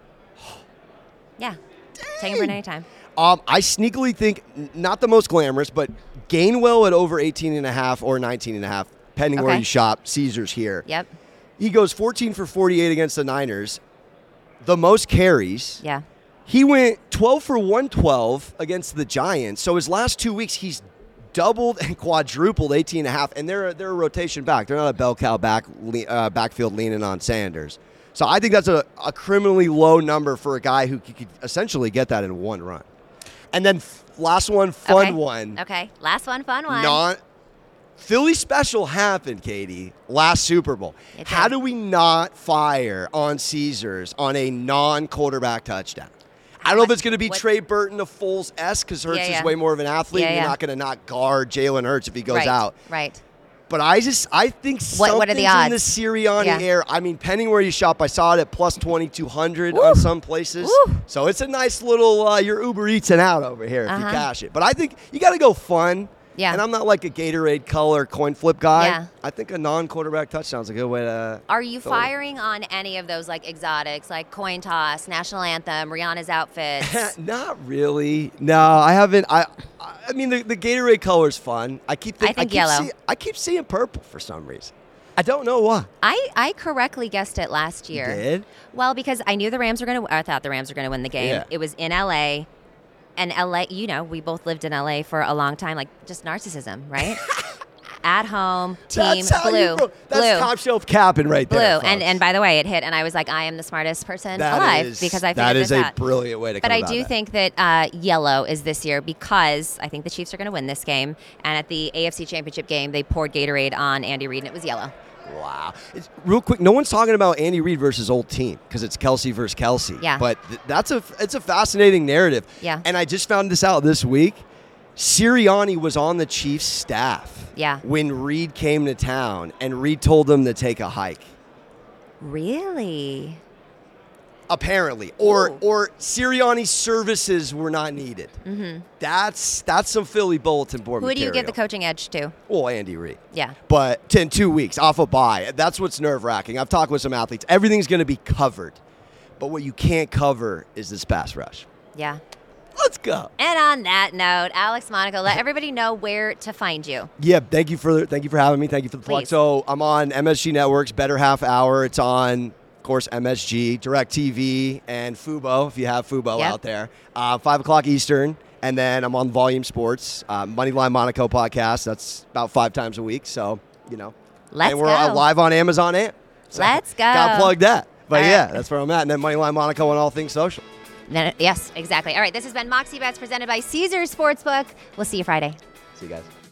S1: Yeah. Take him for an anytime.
S5: Um, I sneakily think n- not the most glamorous, but Gainwell at over eighteen and a half or nineteen and a half, depending where
S1: Okay.
S5: you shop. Caesar's here.
S1: Yep.
S5: He goes fourteen for forty-eight against the Niners. The most carries.
S1: Yeah.
S5: He went twelve for one twelve against the Giants. So his last two weeks, he's doubled and quadrupled eighteen and a half, and they're a, they're a rotation back. They're not a bell cow back le- uh, backfield leaning on Sanders. So I think that's a, a criminally low number for a guy who could, could essentially get that in one run. And then f- last one, fun
S1: okay.
S5: one.
S1: Okay. Last one, fun one.
S5: Non Philly special happened, Katie, last Super Bowl.
S1: It
S5: How
S1: did.
S5: do we not fire on Caesars on a non-quarterback touchdown? I don't know if it's going to be
S1: What-
S5: Trey Burton of Foles-esque because Hurts
S1: Yeah, yeah.
S5: is way more of an athlete.
S1: Yeah,
S5: You're
S1: yeah.
S5: not going to not guard Jalen Hurts if he goes
S1: right.
S5: out.
S1: Right.
S5: But I just, I think
S1: What- what are
S5: something's
S1: the
S5: in the
S1: odds?
S5: Sirianni
S1: Yeah.
S5: air. I mean, depending where you shop, I saw it at plus twenty-two hundred on some places.
S1: Woo.
S5: So it's a nice little, uh, your Uber Eats and out over here if you
S1: Uh-huh.
S5: cash it. But I think you got to go fun.
S1: Yeah.
S5: And I'm not like a Gatorade color coin flip guy.
S1: Yeah.
S5: I think a non-quarterback touchdown is a good way to.
S1: Are you
S5: fill it.
S1: firing on any of those like exotics, like coin toss, national anthem, Rihanna's outfits?
S5: Not really. No, I haven't. I, I mean, the, the Gatorade color's fun. I keep. Think,
S1: I think
S5: keep
S1: yellow.
S5: See, I keep seeing purple for some reason. I don't know why.
S1: I, I correctly guessed it last year.
S5: Did?
S1: Well, because I knew the Rams were going to. I thought the Rams were going to win the game.
S5: Yeah.
S1: It was in L A, and L A. You know, we both lived in L A for a long time. Like just narcissism, right? At home, team,
S5: That's how
S1: blue,
S5: you. Bro, that's
S1: blue.
S5: top shelf capping right
S1: Blue,
S5: there.
S1: and
S5: folks.
S1: and by the way, it hit, and I was like, I am the smartest person
S5: That
S1: alive
S5: is-
S1: because I figured
S5: that is
S1: this
S5: a
S1: out.
S5: brilliant way to.
S1: But
S5: come
S1: I
S5: about
S1: do
S5: that.
S1: think that uh, yellow is this year because I think the Chiefs are going to win this game. And at the A F C Championship game, they poured Gatorade on Andy Reid, and it was yellow.
S5: Wow. It's, real quick, no one's talking about Andy Reid versus old team because it's Kelsey versus Kelsey.
S1: Yeah.
S5: But th- that's a it's a fascinating narrative.
S1: Yeah.
S5: And I just found this out this week. Sirianni was on the Chiefs staff.
S1: Yeah.
S5: When Reid came to town, and Reid told them to take a hike.
S1: Really?
S5: Apparently, or
S1: Ooh.
S5: or Sirianni's services were not needed. Mm-hmm. That's that's some Philly bulletin board
S1: Who do you
S5: material.
S1: give the coaching edge to?
S5: Well, Andy Reid.
S1: Yeah.
S5: But in two weeks, off a bye. That's what's nerve-wracking. I've talked with some athletes. Everything's going to be covered. But what you can't cover is this pass rush.
S1: Yeah.
S5: Let's go.
S1: And on that note, Alex Monaco, let everybody know where to find you.
S5: Yeah, thank you for thank you for having me. Thank you for the plug.
S1: Please.
S5: So I'm on M S G Network's Better Half Hour. It's on, of course, M S G, DirecTV, and Fubo, if you have Fubo
S1: Yep.
S5: out there. Uh, five o'clock Eastern. And then I'm on Volume Sports, uh, Moneyline Monaco podcast. That's about five times a week. So, you know.
S1: Let's
S5: and we're uh,
S1: go.
S5: live on Amazon Amp. So
S1: Let's go.
S5: Got to plug that. But
S1: All right.
S5: yeah, that's where I'm at. And then Moneyline Monaco on all things social.
S1: Then, yes, exactly. All right, this has been Moxie Bets presented by Caesars Sportsbook. We'll see you Friday.
S5: See you guys.